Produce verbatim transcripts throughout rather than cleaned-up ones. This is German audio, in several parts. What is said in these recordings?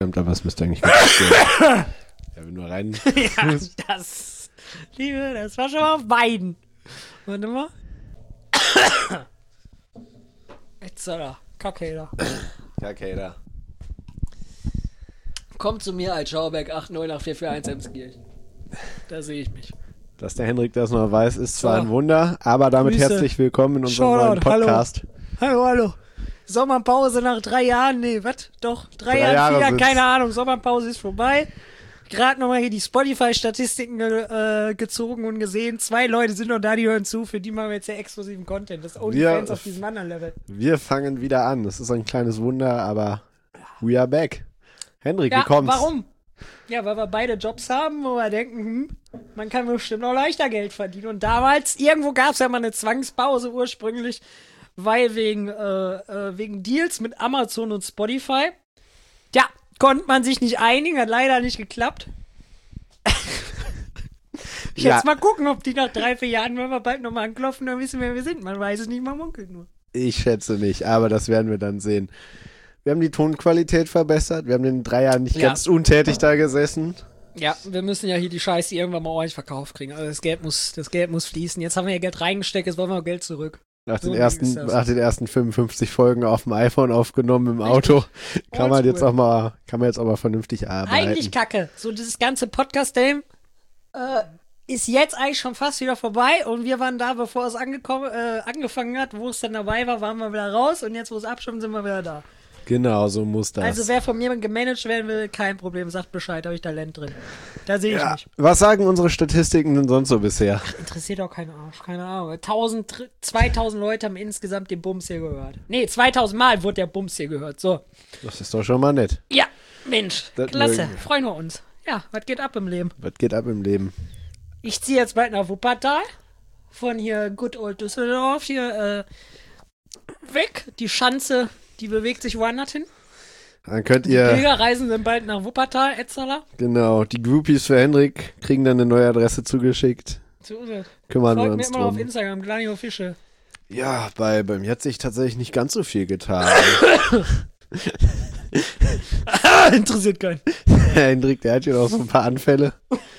Aber es müsste eigentlich ganz gut gehen. Ja, wenn du rein. Ja, das. Liebe, das war schon mal auf beiden. Warte mal. Jetzt soll er. Kacke, Okay, da. Kommt zu mir als Schauberg acht neun acht vier vier eins Emskirchen. Da sehe ich mich. Dass der Henrik das noch weiß, ist zwar So. ein Wunder, aber damit Grüße. herzlich willkommen in unserem Shoutout, neuen Podcast. Hallo, hallo. Sommerpause nach drei Jahren. Nee, was? Doch, drei, Drei Jahre, Jahre vier Jahre, sind's. keine Ahnung. Sommerpause ist vorbei. Gerade nochmal hier die Spotify-Statistiken äh, gezogen und gesehen. Zwei Leute sind noch da, die hören zu. Für die machen wir jetzt ja exklusiven Content. Das ist OnlyFans Wir- auf diesem anderen Level. Wir fangen wieder an. Das ist ein kleines Wunder, aber we are back. Henrik, Ja, wie kommt's? warum? Ja, weil wir beide Jobs haben, wo wir denken, hm, man kann bestimmt noch leichter Geld verdienen. Und damals, irgendwo gab es ja mal eine Zwangspause ursprünglich, weil wegen, äh, äh, wegen Deals mit Amazon und Spotify, ja, konnte man sich nicht einigen, hat leider nicht geklappt. Ich Ja. Jetzt mal gucken, ob die nach drei, vier Jahren, wenn wir bald nochmal anklopfen, dann wissen, wer wir sind. Man weiß es nicht, man munkelt nur. Ich schätze nicht, aber das werden wir dann sehen. Wir haben die Tonqualität verbessert. Wir haben in drei Jahren nicht Ja. ganz untätig da gesessen. Ja, wir müssen ja hier die Scheiße irgendwann mal ordentlich verkauft kriegen. Also das Geld muss, das Geld muss fließen. Jetzt haben wir ja Geld reingesteckt, jetzt wollen wir auch Geld zurück. Nach So den, ein ersten, Ding ist das. nach den ersten fünfundfünfzig Folgen auf dem iPhone aufgenommen im Auto, kann man Oldschool. jetzt auch mal, kann man jetzt auch mal vernünftig arbeiten. Eigentlich kacke. So dieses ganze Podcast-Game äh, ist jetzt eigentlich schon fast wieder vorbei und wir waren da, bevor es angekommen, äh, angefangen hat, wo es dann dabei war, waren wir wieder raus und jetzt, wo es abstimmt, sind wir wieder da. Genau, so muss das. Also wer von mir gemanagt werden will, kein Problem, sagt Bescheid, habe ich Talent drin. Da sehe ich ja. mich. Was sagen unsere Statistiken denn sonst so bisher? Interessiert auch keinen Arsch, keine Ahnung. tausend, zweitausend Leute haben insgesamt den Bums hier gehört. Nee, zweitausend Mal wurde der Bums hier gehört, so. Das ist doch schon mal nett. Ja, Mensch, Das klasse, mögen wir. freuen wir uns. Ja, was geht ab im Leben? Was geht ab im Leben? Ich ziehe jetzt bald nach Wuppertal. Von hier Good Old Düsseldorf hier äh, weg. Die Schanze, die bewegt sich woanders hin. Dann könnt Die ihr, Pilgerreisen sind bald nach Wuppertal, Etzala. genau, die Groupies für Henrik kriegen dann eine neue Adresse zugeschickt. So ist es. Kümmern wir Folgt mir uns immer auf drum. Instagram, Glanio Fische. Ja, bei, bei mir hat sich tatsächlich nicht ganz so viel getan. Interessiert keinen. Hendrik, der hat ja noch so ein paar Anfälle.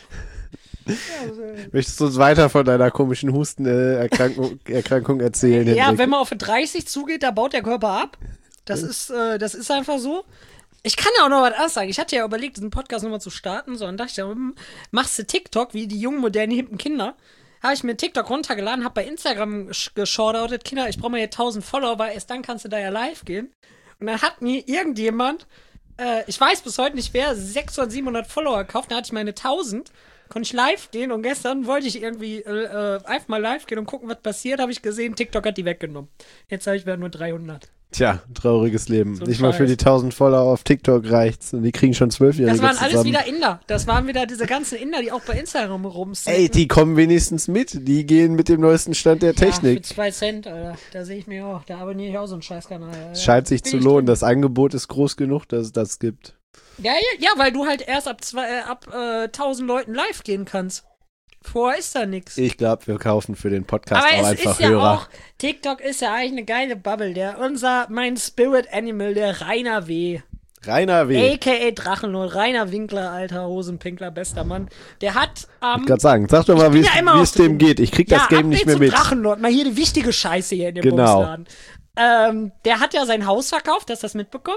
Möchtest du uns weiter von deiner komischen Hustenerkrankung Erkrankung erzählen, Ja, Hendrik? wenn man auf dreißig zugeht, da baut der Körper ab. Das ist, äh, das ist einfach so. Ich kann ja auch noch was anderes sagen. Ich hatte ja überlegt, diesen Podcast nochmal zu starten, so, und dachte, ja, hm, machst du TikTok, wie die jungen, modernen, hippen Kinder. Habe ich mir TikTok runtergeladen, habe bei Instagram sch- geschaudert, Kinder, ich brauche mal hier tausend Follower, weil erst dann kannst du da ja live gehen. Und dann hat mir irgendjemand, äh, ich weiß bis heute nicht wer, sechshundert, siebenhundert Follower gekauft, dann hatte ich meine tausend, konnte ich live gehen und gestern wollte ich irgendwie äh, äh, einfach mal live gehen und gucken, was passiert, habe ich gesehen, TikTok hat die weggenommen. Jetzt habe ich wieder nur dreihundert. Tja, trauriges Leben. So ein Nicht mal für Scheiß. die tausend Follower auf TikTok reicht's. Und die kriegen schon Zwölfjährige Das waren alles zusammen. wieder Inder. Das waren wieder diese ganzen Inder, die auch bei Instagram rumsnacken. Ey, die kommen wenigstens mit. Die gehen mit dem neuesten Stand der Ja, Technik. für zwei Cent, Alter. Da sehe ich mich auch. Da abonniere ich auch so einen Scheißkanal. Alter. Scheint sich Bin zu ich lohnen. drin. Das Angebot ist groß genug, dass es das gibt. Ja, ja, ja, weil du halt erst ab, zwei, äh, ab äh, tausend Leuten live gehen kannst. Vorher ist da nix. Ich glaube, wir kaufen für den Podcast Aber auch es einfach ist ja Hörer. auch, TikTok ist ja eigentlich eine geile Bubble. Der, unser, mein Spirit Animal, der Rainer W. Rainer W. A K A Drachenlord, Rainer Winkler, alter Hosenpinkler, bester Mann. Der hat am Ich kann sagen, sag doch mal, wie bin es ja immer wie auf es dem dem- geht. Ich krieg das ja, Game Update nicht mehr zum mit. Drachenlord, mal hier die wichtige Scheiße hier in dem Genau. Bumsladen. Ähm, der hat ja sein Haus verkauft, hast du das mitbekommen?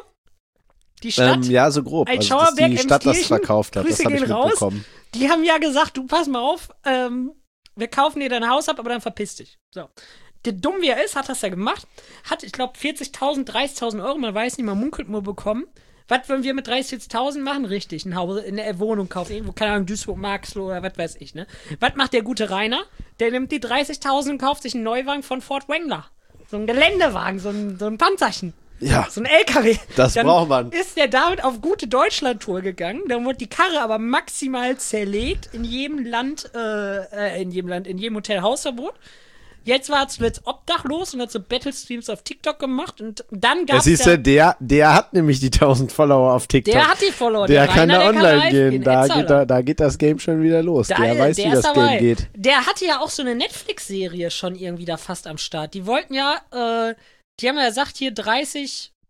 Die Stadt, Ähm, ja, so grob. Ein Also, dass die Schauerberg Stadt das Emskirchen, verkauft hat, Grüße das habe ich gehen raus. mitbekommen. die haben ja gesagt, du pass mal auf, ähm, wir kaufen dir dein Haus ab, aber dann verpiss dich. So. Der dumm wie er ist, hat das ja gemacht. Hat, ich glaube, vierzigtausend, dreißigtausend Euro, man weiß nicht, man munkelt nur bekommen. Was würden wir mit dreißig, vierzigtausend machen? Richtig, ein Haus, eine Wohnung kaufen, irgendwo, keine Ahnung, Duisburg, Marxloh oder was weiß ich, ne? Was macht der gute Rainer? Der nimmt die dreißigtausend und kauft sich einen Neuwagen von Ford Wrangler. So ein Geländewagen, so ein, so ein Panzerchen. Ja, So ein L K W. Das Dann braucht man. Ist der damit auf gute Deutschland-Tour gegangen. Dann wurde die Karre aber maximal zerlegt. In jedem Land, äh, äh, in jedem Land, in jedem Hotel Hausverbot. Jetzt war es jetzt obdachlos und hat so Battle-Streams auf TikTok gemacht. Und dann ja, gab es siehst du, der, der hat nämlich die tausend Follower auf TikTok. der hat die Follower. Der kann Rainer, da der online live gehen. Da Etzala. geht, da, da geht das Game schon wieder los. Da- der weiß, der wie ist das dabei. Game geht. Der hatte ja auch so eine Netflix-Serie schon irgendwie da fast am Start. Die wollten ja, äh, die haben ja gesagt, hier dreißig,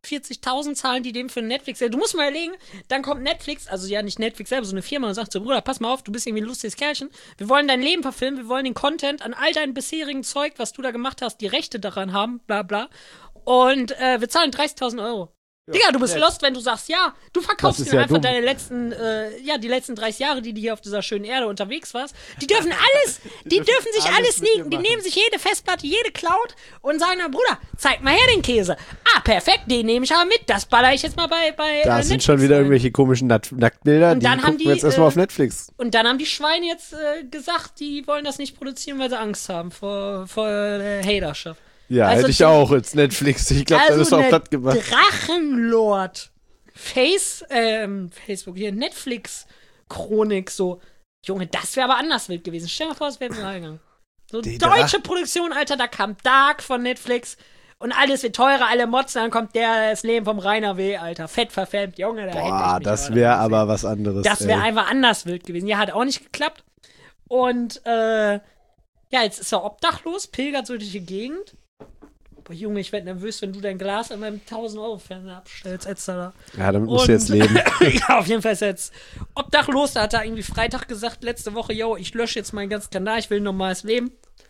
vierzigtausend zahlen die dem für Netflix. Du musst mal überlegen, dann kommt Netflix, also ja nicht Netflix selber, so eine Firma und sagt so, Bruder, pass mal auf, du bist irgendwie ein lustiges Kerlchen. Wir wollen dein Leben verfilmen, wir wollen den Content an all deinem bisherigen Zeug, was du da gemacht hast, die Rechte daran haben, bla bla. Und äh, wir zahlen dreißigtausend Euro. Ja, Digga, du bist nett. Lost, wenn du sagst, ja, du verkaufst dir ja einfach dumm. deine letzten, äh, ja, die letzten dreißig Jahre, die du hier auf dieser schönen Erde unterwegs warst. Die dürfen alles, die dürfen sich alles, alles sneaken. Die nehmen sich jede Festplatte, jede Cloud und sagen, na Bruder, zeig mal her den Käse. Ah, perfekt, den nehme ich aber mit. Das baller ich jetzt mal bei, bei Da äh, sind schon wieder rein. irgendwelche komischen Nack- Nacktbilder, und die dann gucken haben die, wir jetzt erstmal äh, auf Netflix. Und dann haben die Schweine jetzt äh, gesagt, die wollen das nicht produzieren, weil sie Angst haben vor, vor äh, Haterschaft. Ja, also hätte ich die, auch als Netflix. Ich glaube, also das ist auch platt gemacht. Drachenlord. Face, ähm, Facebook, hier, Netflix-Chronik, so. Junge, das wäre aber anders wild gewesen. Stell dir mal vor, es wäre mir gegangen. So Die deutsche Drach- Produktion, Alter, da kam Dark von Netflix und alles wird teurer, alle Mods, dann kommt der, das Leben vom Rainer W., Alter, fett verfilmt, Junge, da hätte ich Boah, mich das wäre aber was anderes. Das wäre ey. einfach anders wild gewesen. Ja, hat auch nicht geklappt. Und, äh, ja, jetzt ist er obdachlos, pilgert so durch die Gegend. Boah, Junge, ich werde nervös, wenn du dein Glas an meinem tausend-Euro-Fernseher abstellst, et cetera. Ja, damit musst Und, du jetzt leben. ja, auf jeden Fall ist er jetzt obdachlos. Da hat er irgendwie Freitag gesagt, letzte Woche, yo, ich lösche jetzt meinen ganzen Kanal, ich will ein normales Leben.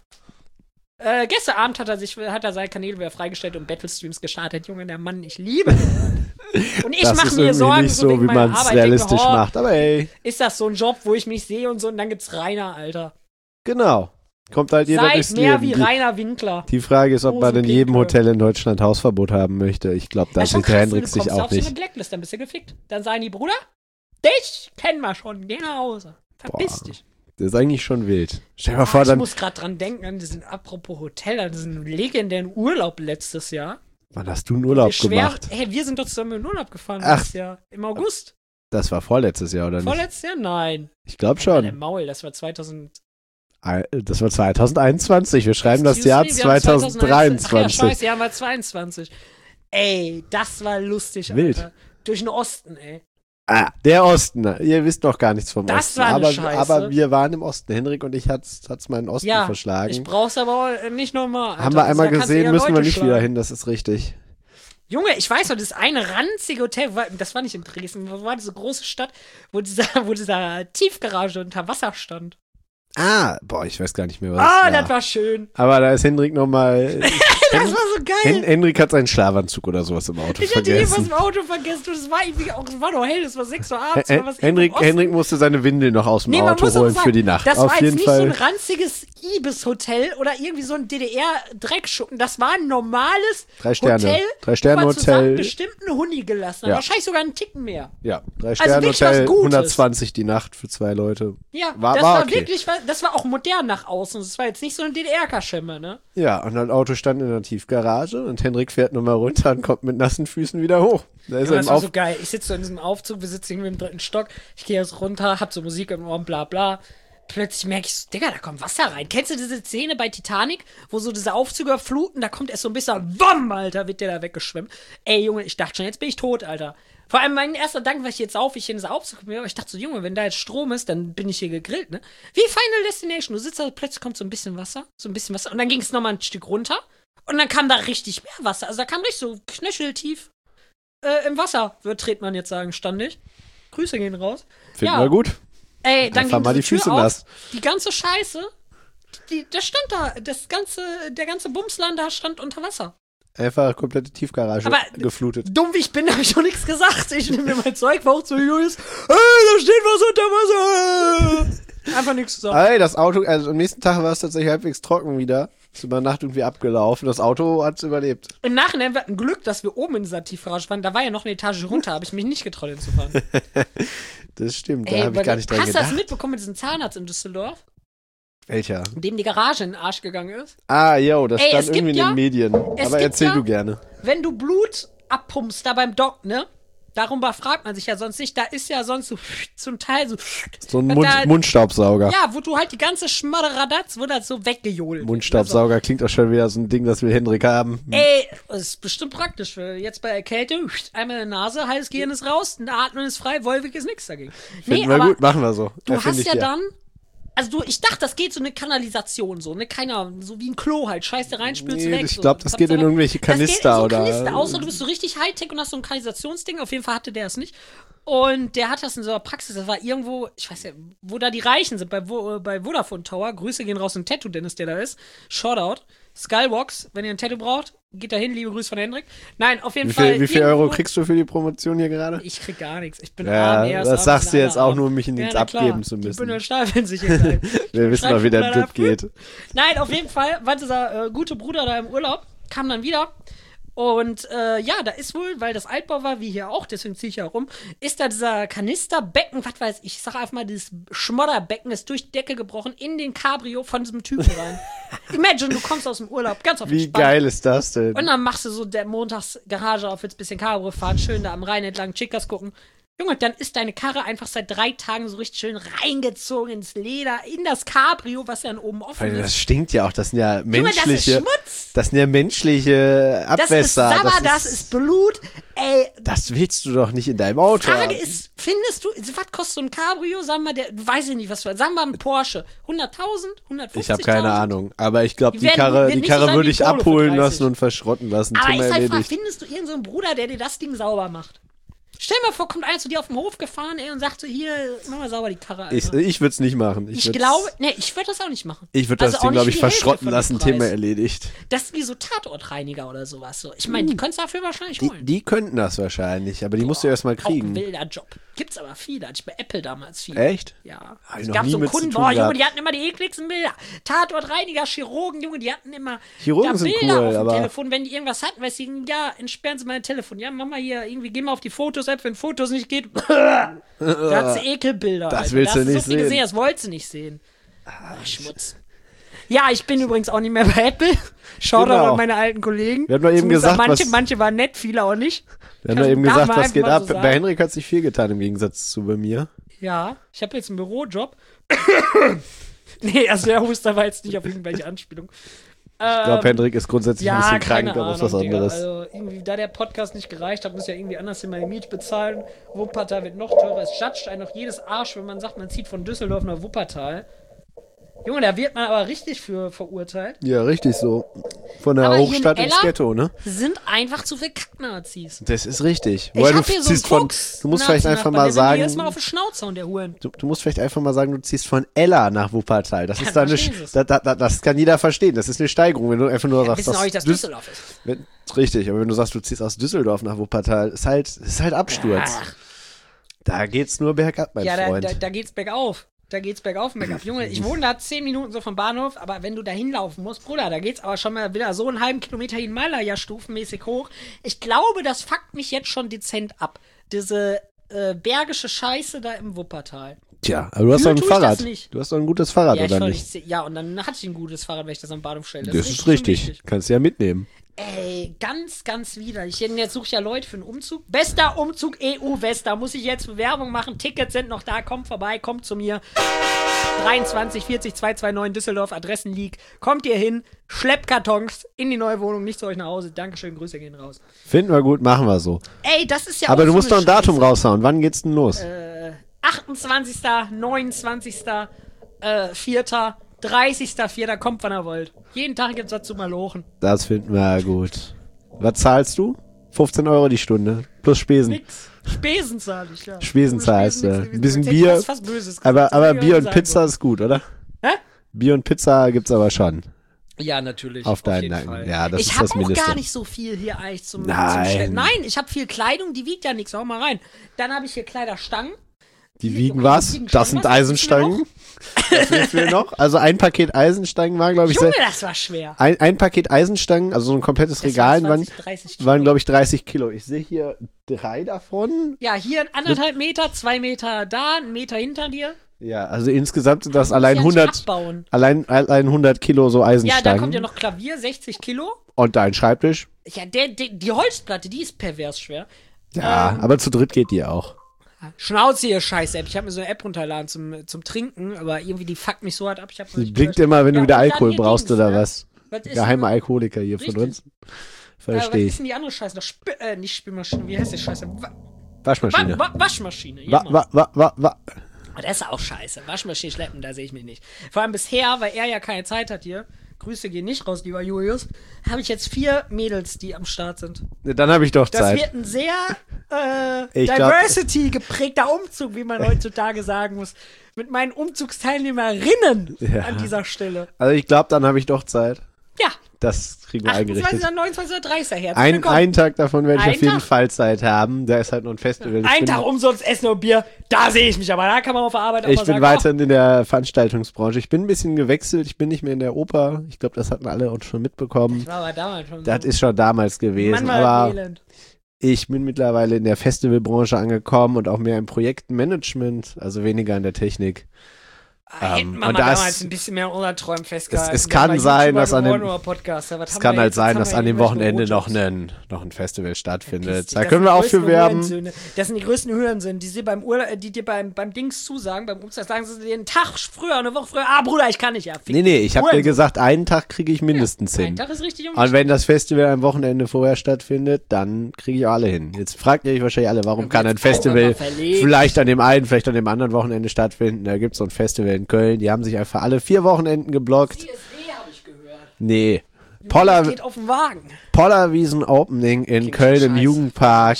Äh, gestern Abend hat er sich, hat er seine Kanäle wieder freigestellt und Battle-Streams gestartet. Junge, der Mann, ich liebe ihn. Und ich mache mir Sorgen, nicht so so, wegen wie meiner man es Arbeit. realistisch denke, oh, macht, aber ey. Ist das so ein Job, wo ich mich sehe und so, und dann gibt's Rainer, Alter. Genau. Kommt halt jeder durchs Seid mehr Leben. wie Die, Rainer Winkler. die Frage ist, ob man in Hosenpinke. jedem Hotel in Deutschland Hausverbot haben möchte. Ich glaube, da Das ist schon sieht der krass, Hendrik du sich kommst auch auf so eine nicht. Blacklist, dann bist du gefickt. Dann sagen die, Bruder, dich kennen wir schon, geh nach Hause. Verpiss Boah. dich. Das ist eigentlich schon wild. Stell dir mal Ah, vor, ich dann. muss gerade dran denken, an diesen, apropos Hotel, an diesen legendären Urlaub letztes Jahr. Wann hast du einen Urlaub Wir schwer, gemacht? Hey, wir sind doch zusammen in Urlaub gefahren Ach. letztes Jahr. Im August. Das war vorletztes Jahr, oder nicht? Vorletztes Jahr? Nein. Ich glaube Schon. schon. Maul, das war zweitausend. Das war zwanzig einundzwanzig. Wir schreiben das Excuse Jahr me, wir haben zwanzig dreiundzwanzig. Ach ja, scheiße, Jahr war zweiundzwanzig. Ey, das war lustig, Wild. Alter. Durch den Osten, ey. Ah, der Osten. Ihr wisst doch gar nichts vom Das Osten. war eine aber, Scheiße. aber wir waren im Osten. Henrik und ich hat's, hat's mal in den Osten Ja, verschlagen. ich brauch's aber auch nicht nochmal. Alter. Haben wir Also, einmal da kannst du gesehen, eher müssen wir Leute nicht schlagen. wieder hin, das ist richtig. Junge, ich weiß noch, das eine ranzige Hotel, das war nicht in Dresden, das war diese große Stadt, wo dieser, wo dieser Tiefgarage unter Wasser stand. Ah, boah, ich weiß gar nicht mehr, was Ah, es war. das war schön. Aber da ist Hendrik nochmal. Das war so geil. Hen Hendrik hat seinen Schlafanzug oder sowas im Auto Ich hatte irgendwas vergessen. im Auto vergessen. Das war irgendwie auch, es war noch hell, es war sechs Uhr abends. Hen war was Henrik, im Osten. Hendrik musste seine Windel noch aus dem Nee, man Auto muss auch holen sagen, für die Nacht. das Auf war jeden jetzt nicht Fall. so ein ranziges Ibis-Hotel oder irgendwie so ein D D R-Dreckschuppen. Das war ein normales Drei Sterne. Hotel, Drei Sterne wo man zusammen Hotel. bestimmten Huni gelassen hat. Ja. Wahrscheinlich sogar einen Ticken mehr. Ja, drei Also Sterne wirklich was Hotel, Gutes. hundertzwanzig die Nacht für zwei Leute. Ja, War- das war war okay. wirklich, das war auch modern nach außen. Das war jetzt nicht so eine D D R-Kaschemme, ne? Ja, und das Auto stand in der Tiefgarage und Hendrik fährt nochmal runter und kommt mit nassen Füßen wieder hoch. Da ist Ja, er das im war Auf so geil. Ich sitze so in diesem Aufzug, wir sitzen irgendwie im dritten Stock. Ich gehe jetzt runter, hab so Musik im Ohr, bla bla. Plötzlich merke ich so, Digga, da kommt Wasser rein. Kennst du diese Szene bei Titanic, wo so diese Aufzüge fluten, da kommt erst so ein bisschen, Wam, Alter, wird der da weggeschwemmt. Ey, Junge, ich dachte schon, jetzt bin ich tot, Alter. Vor allem mein erster Dank, weil ich jetzt auf, ich in dieser Aufzug bin, aber ich dachte so, Junge, wenn da jetzt Strom ist, dann bin ich hier gegrillt, ne? Wie Final Destination. Du sitzt da, plötzlich kommt so ein bisschen Wasser, so ein bisschen Wasser, und dann ging es nochmal ein Stück runter, und dann kam da richtig mehr Wasser. Also da kam richtig so knöcheltief äh, im Wasser, wird man jetzt sagen, stand ich. Grüße gehen raus. Finden Ja. wir gut. Ey, dann Einfach ging mal die die Tür Füße auf, nass. die ganze Scheiße, die, das stand da, das ganze, der ganze Bumsland da stand unter Wasser. Einfach komplette Tiefgarage Aber geflutet. dumm wie ich bin, habe ich noch nichts gesagt. Ich nehme mir mein Zeug, war auch zu Julius, hey, da steht was unter Wasser. Einfach nichts gesagt. Ey, das Auto, also am nächsten Tag war es tatsächlich halbwegs trocken wieder. Ist über Nacht irgendwie abgelaufen. Das Auto hat es überlebt. Im Nachhinein, wir hatten Glück, dass wir oben in dieser Tiefgarage waren. Da war ja noch eine Etage runter, habe ich mich nicht getraut hinzufahren. Das stimmt, da Ey, habe ich gar nicht dran hast du gedacht. das mitbekommen mit diesem Zahnarzt in Düsseldorf, Welcher? dem die Garage in den Arsch gegangen ist? Ah, yo, das Ey, stand es gibt irgendwie in ja- den Medien. es Aber gibt erzähl ja- du gerne. Wenn du Blut abpumpst da beim Doc, ne? Darüber fragt man sich ja sonst nicht. Da ist ja sonst so zum Teil so. So ein da- Mund, Mundstaubsauger. Ja, wo du halt die ganze Schmadderadatz wird halt so weggejohlt. Mundstaubsauger klingt auch schon wieder so ein Ding, das will Hendrik haben. Also, ey, das ist bestimmt praktisch. Für jetzt bei Erkälte, einmal in der Nase, heißes Gehirn ist raus, Atmen ist frei, Wolwig ist nichts dagegen. Finden wir aber gut, machen wir so. du Erfind hast ich ja dir. dann Also du, ich dachte, das geht so eine Kanalisation, so, ne? Keiner, so wie ein Klo halt. Scheiße rein, spülst Nee, weg. ich so. glaube, das geht in irgendwelche Kanister, das geht in so oder? Kanister, außer du bist so richtig Hightech und hast so ein Kanalisationsding. Auf jeden Fall hatte der es nicht. Und der hat das in so einer Praxis, das war irgendwo, ich weiß ja, wo da die Reichen sind, bei, Vo- bei Vodafone Tower. Grüße gehen raus an Tattoo-Dennis, der da ist. Shoutout. Skybox, wenn ihr ein Tattoo braucht, geht da hin, liebe Grüße von Hendrik. Nein, auf jeden Wie Fall. viel, wie viel irgendwo- Euro kriegst du für die Promotion hier gerade? Ich krieg gar nichts. Ich bin Ja, arm, er ist das arm, sagst wir du sind jetzt alle auch arm. nur, um mich in den na abgeben klar. zu Die müssen. Bündel stapeln sich hier gleich. Wir wissen doch, wie der Schreibschubladen Drip ab. geht. Nein, auf jeden Fall war dieser äh, gute Bruder da im Urlaub, kam dann wieder. Und äh, ja, da ist wohl, weil das Altbau war, wie hier auch, deswegen ziehe ich ja rum, ist da dieser Kanisterbecken, was weiß ich, ich sag einfach mal, dieses Schmodderbecken ist durch die Decke gebrochen in den Cabrio von diesem Typen rein. Imagine, du kommst aus dem Urlaub, ganz auf Wie entspannt. geil ist das denn? Und dann machst du so der montags Garage auf, jetzt ein bisschen Cabrio fahren, schön da am Rhein entlang Chicas gucken. Junge, dann ist deine Karre einfach seit drei Tagen so richtig schön reingezogen ins Leder, in das Cabrio, was ja dann oben offen Weil ist. das stinkt ja auch, das sind ja Junge, das ist menschliche, Schmutz. das sind ja menschliche Das ist Abwässer. Sabber, das ist Blut. Ey, das willst du doch nicht in deinem Auto Frage haben. ist, findest du, was kostet so ein Cabrio? Sagen wir, der, weiß ich nicht, was für, sagen wir ein Porsche. hunderttausend? hundertfünfzigtausend? Ich habe keine Ahnung, aber ich glaube, Die die werden- Karre, werden die nicht so Karre sein würde wie ich Polo für abholen dreißig. lassen und verschrotten lassen. Aber Thema ich sag mal, erledigt. findest du irgendeinen so einen Bruder, der dir das Ding sauber macht? Stell dir mal vor, kommt einer zu dir auf dem Hof gefahren, ey, und sagt so, hier, mach mal sauber die Karre, Alter. Ich, ich würde es nicht machen. Ich, würd's- glaube, nee, ich würde das auch nicht machen. Ich würde Also das auch Ding, glaube nicht ich, die Hälfte verschrotten von dem lassen. Preis. Thema erledigt. Das ist wie so Tatortreiniger oder sowas. So. Ich meine, die könntest du dafür wahrscheinlich Die, holen. die könnten das wahrscheinlich, aber die musst du erst mal Auch ein kriegen. wilder Job. Gibt's aber viele. Hatte ich bei Apple damals viele. Echt? Ja. Hab ich Es noch gab nie so mit zu Kunden, tun boah, Junge, gehabt. die hatten immer die ekligsten Bilder. Tatortreiniger, Chirurgen, Junge, die hatten immer Chirurgen da sind Bilder cool, auf dem aber- Telefon, wenn die irgendwas hatten, weil sie, ja, entsperren Sie mein Telefon. Ja, mach mal hier, irgendwie, geh mal auf die Fotos-App, wenn Fotos nicht geht. da hat sie Ekelbilder. Das Alter. willst da du hast nicht so viel sehen. gesehen, das wolltest du nicht sehen. Ah, Schmutz. Ja, ich bin übrigens auch nicht mehr bei Apple. Schaut Genau. doch an meine alten Kollegen. Wir haben doch eben Zumindest gesagt, manche, was- manche waren nett, viele auch nicht. Wir haben ja Kann- eben darf gesagt, man was einfach geht mal ab. so sagen. Bei Henrik hat sich viel getan im Gegensatz zu bei mir. Ja, ich habe jetzt einen Bürojob. nee, also der Huster war jetzt nicht auf irgendwelche Anspielung. Ich glaube, Hendrik ist grundsätzlich ein Ähm, Ja, bisschen krank, keine aber Ahnung, ist was Digga. anderes. Also irgendwie, da der Podcast nicht gereicht hat, muss ja irgendwie anders in meine Miete bezahlen. Wuppertal wird noch teurer. Es judgt einen noch jedes Arsch, wenn man sagt, man zieht von Düsseldorf nach Wuppertal. Junge, da wird man aber richtig für verurteilt. Ja, richtig so. Von der Aber hier in Hochstadt ins Ella- Ghetto, ne? Sind einfach zu viel Kacknazis. Das ist richtig. Ich Weil du hab hier so einen ziehst von, Fuchs. du musst vielleicht einfach mal sagen, Jetzt mal auf den Schnauzer und der Huren. du, du musst vielleicht einfach mal sagen, du ziehst von Ella nach Wuppertal. Das Ja, ist da eine, verstehen Sie es. da, da, da, das kann jeder verstehen. Das ist eine Steigerung, wenn du einfach nur sagst, Wissen auch nicht, dass Düs- Düsseldorf ist. wenn, richtig, aber wenn du sagst, du ziehst aus Düsseldorf nach Wuppertal, ist halt, ist halt Absturz. Ach. Da geht's nur bergab, mein Ja, da, Freund. da, da geht's bergauf. Da geht's bergauf, bergab. Junge, ich wohne da zehn Minuten so vom Bahnhof, aber wenn du da hinlaufen musst, Bruder, da geht's aber schon mal wieder so einen halben Kilometer Himalaya stufenmäßig hoch. Ich glaube, das fuckt mich jetzt schon dezent ab. Diese äh, bergische Scheiße da im Wuppertal. Tja, aber du hast doch Fühlen ein tue ich das Fahrrad. nicht. Du hast doch ein gutes Fahrrad, Ja, ich oder wollte nicht? nicht. Ja, und dann hatte ich ein gutes Fahrrad, wenn ich das am Bahnhof stelle. Das, ist schon richtig. wichtig. Kannst du ja mitnehmen. Ey, ganz, ganz widerlich. Jetzt suche ich ja Leute für einen Umzug. Bester Umzug E U-West. Da muss ich jetzt Werbung machen. Tickets sind noch da. Kommt vorbei, kommt zu mir. dreiundzwanzig vierzig zweihundertneunundzwanzig Düsseldorf, Adressenleak. Kommt ihr hin, schleppt Kartons in die neue Wohnung, nicht zu euch nach Hause. Dankeschön, Grüße gehen raus. Finden wir gut, machen wir so. Ey, das ist ja Aber auch du so musst doch eine ein Datum Scheiße. raushauen. Wann geht's denn los? achtundzwanzigster neunundzwanzigster Äh, vierter dreißigster vierter kommt, wann ihr wollt. Jeden Tag gibt's dazu mal Lochen. Das finden wir gut. Was zahlst du? fünfzehn Euro die Stunde. Plus Spesen. Nix. Spesen zahle ich, ja. Spesen Ohne zahlst Spesen du. nix. Ein bisschen Jetzt hätte ich Bier. fast was Böses gesagt. Aber, aber Das Bier hätte und ich Pizza sagen ist gut, oder? Hä? Bier und Pizza gibt's aber schon. sollen. Ja, natürlich. Auf deinen jeden Nacken. Fall. Ja, das ich ist habe das auch Mindeste. gar nicht so viel hier eigentlich zum, Nein. zum Stellen. Nein, ich habe viel Kleidung, die wiegt ja nichts. Hau mal rein. Dann habe ich hier Kleiderstangen. Die Die- wiegen die was? wiegen Das schon sind was, das wissen wir Eisenstangen. Das wissen wir noch. Also ein Paket Eisenstangen war, glaube ich, Junge, sehr, das war schwer. ein, ein Paket Eisenstangen, also so ein komplettes Das Regal, waren waren, zwanzig, dreißig Kilo. waren glaube ich, dreißig Kilo. Ich sehe hier drei davon. Ja, hier ein anderthalb Meter, zwei Meter da, ein Meter hinter dir. Ja, also insgesamt sind das Muss allein ja nicht hundert, abbauen. allein, allein hundert Kilo so Ja, Eisenstangen. da kommt ja noch Klavier, sechzig Kilo. Und dein Schreibtisch. Ja, der, der, die Holzplatte, die ist pervers schwer. Ja, Ähm. aber zu dritt geht die auch. Schnauze, ihr Scheiß-App. Ich habe mir so eine App runtergeladen zum, zum Trinken, aber irgendwie die fuckt mich so hart ab. Ich hab's noch Die nicht blinkt gelöscht. immer, wenn Ja, du wieder und dann Alkohol hier brauchst Dings, oder ne? was. Was ist Geheime denn- Alkoholiker hier von Richtig. uns. Äh, was Verstehe ist ich. denn die andere Scheiße? Noch Sp äh, nicht Spülmaschine, wie heißt die Scheiße? Wa Waschmaschine. Wa Wa Waschmaschine. Ja, Wa, Mann. wa, wa, wa, wa. Aber das ist auch scheiße. Waschmaschine schleppen, da sehe ich mich nicht. Vor allem bisher, weil er ja keine Zeit hat hier. Grüße gehen nicht raus, lieber Julius. Habe ich jetzt vier Mädels, die am Start sind. Dann habe ich doch Das Zeit. wird ein sehr äh, Ich glaub- Diversity geprägter Umzug, wie man heutzutage sagen muss. Mit meinen Umzugsteilnehmerinnen Ja. an dieser Stelle. Also ich glaube, dann habe ich doch Zeit. Ja, Das kriegen wir achtundzwanzig, eingerichtet. neunundzwanzig oder dreißig. Herzlich Ein, willkommen. einen Tag davon werde ich Ein auf jeden Tag? Fall Zeit haben. Da ist halt noch ein Festival. Ich Ein bin, Tag umsonst Essen und Bier, da sehe ich mich. Aber da kann man auf der Arbeit auch Ich mal bin sagen, weiterhin in der Veranstaltungsbranche. Ich bin ein bisschen gewechselt. Ich bin nicht mehr in der Oper. Ich glaube, das hatten alle uns schon mitbekommen. oh, war aber damals schon Das so. ist schon damals gewesen. Mann, war aber elend. ich bin mittlerweile in der Festivalbranche angekommen und auch mehr im Projektmanagement, also weniger in der Technik. Ah, hätten Ähm, wir und mal das- damals ein bisschen mehr unter Träumen festgehalten. Es- es Wären kann wir sein, YouTuber dass an dem- geworden oder Podcaster. Was Es haben kann wir halt jetzt? sein, Jetzt dass haben an wir dem irgendwelche Wochenende noch Rohjobs. ein, noch ein Festival stattfindet. Verpiss dich, Da das können sind wir die auch für größten werben. Hurensöhne. Das sind die größten Hurensöhne, die, sie beim Urla- die dir beim, beim Dings zusagen, beim Umzug sagen sie dir einen Tag früher, eine Woche früher. Ah, Bruder, ich kann nicht. Ja, fick Nee, nee, ich habe dir Hurensohn. gesagt, einen Tag kriege ich mindestens Ein hin. Tag ist richtig Und wenn das Festival am Wochenende vorher stattfindet, dann kriege ich alle hin. Jetzt fragt ihr euch wahrscheinlich alle, warum Dann kann ein wird's auch Festival immer verlegt. vielleicht an dem einen, vielleicht an dem anderen Wochenende stattfinden. Da gibt's so ein Festival in Köln, die haben sich einfach alle vier Wochenenden geblockt. C S D habe ich gehört. Nee. Das Poller, geht auf den Wagen. Pollerwiesen Opening in Klingt Köln schon im scheiße. Jugendpark.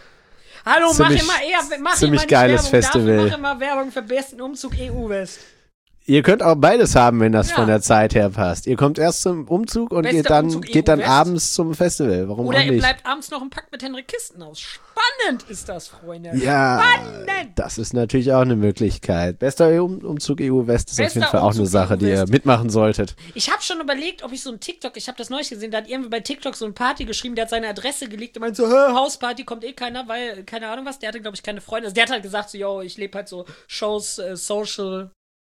Hallo, Ziemlich- mach immer eher, mach ziemlich immer nicht geiles Werbung Festival. Dafür, mach immer Werbung für besten Umzug E U-West. Ihr könnt auch beides haben, wenn das Ja. von der Zeit her passt. Ihr kommt erst zum Umzug und Bester geht dann, Umzug geht dann E U West. abends zum Festival. Warum Oder auch ihr nicht? bleibt abends noch im Pakt mit Henrik Kisten aus. Spannend ist das, Freunde. Ja, Spannend. das ist natürlich auch eine Möglichkeit. Bester um Umzug E U West ist auf Bester jeden Fall auch eine Umzug Sache, die E U ihr West. mitmachen solltet. Ich habe schon überlegt, ob ich so ein TikTok, ich habe das neulich gesehen, da hat irgendwie bei TikTok so ein Party geschrieben, der hat seine Adresse gelegt und meinte so, hä, Hausparty, kommt eh keiner, weil, keine Ahnung was, der hatte, glaube ich, keine Freunde. Also der hat halt gesagt so, yo, ich lebe halt so Shows, äh, Social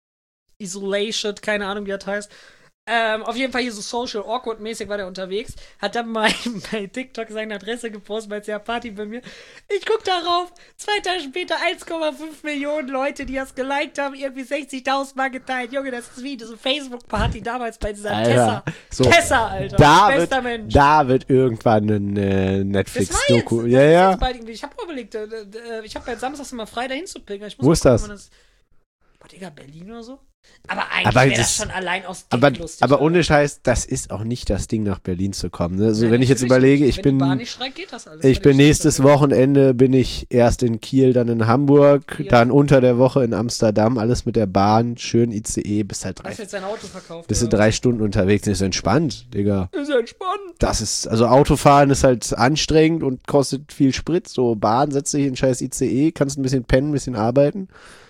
Isolation, keine Ahnung, wie das heißt. Ähm, auf jeden Fall hier so social awkward mäßig war der unterwegs. Hat dann mal bei TikTok seine Adresse gepostet, bei der Party bei mir. Ich guck darauf, zwei Tage später eins Komma fünf Millionen Leute, die das geliked haben, irgendwie sechzigtausend Mal geteilt. Junge, das ist wie diese Facebook-Party damals bei dieser Alter, Tessa. so, Tessa, Alter. Da Bester wird, Mensch. da wird irgendwann ein äh, Das war jetzt, Netflix-Doku. das Ja, ist ja. jetzt bald irgendwie. Ich hab überlegt, äh, äh, ich hab ja samstags immer frei dahin zu pilgern. Ich muss Wo mal ist gucken, das? wann das? Boah, Digga, Berlin oder so? Aber eigentlich Aber wäre das- das schon allein aus Aber, Dick lustig. aber Alter. ohne Scheiß, das ist auch nicht das Ding, nach Berlin zu kommen. Ne? Also Nein, wenn ich jetzt natürlich überlege, nicht. ich Wenn die Bahn bin, nicht streikt, geht das alles. ich bin Völlig nächstes stimmt. Wochenende bin ich erst in Kiel, dann in Hamburg, Kiel. dann unter der Woche in Amsterdam, alles mit der Bahn, schön I C E, bis halt drei, Hast du jetzt dein Auto verkauft? bist du oder? drei Stunden unterwegs. Das ist entspannt, Digga. Ist entspannt. Das ist, also Autofahren ist halt anstrengend und kostet viel Sprit. So Bahn, setzt dich in den scheiß I C E, kannst ein bisschen pennen, ein bisschen arbeiten.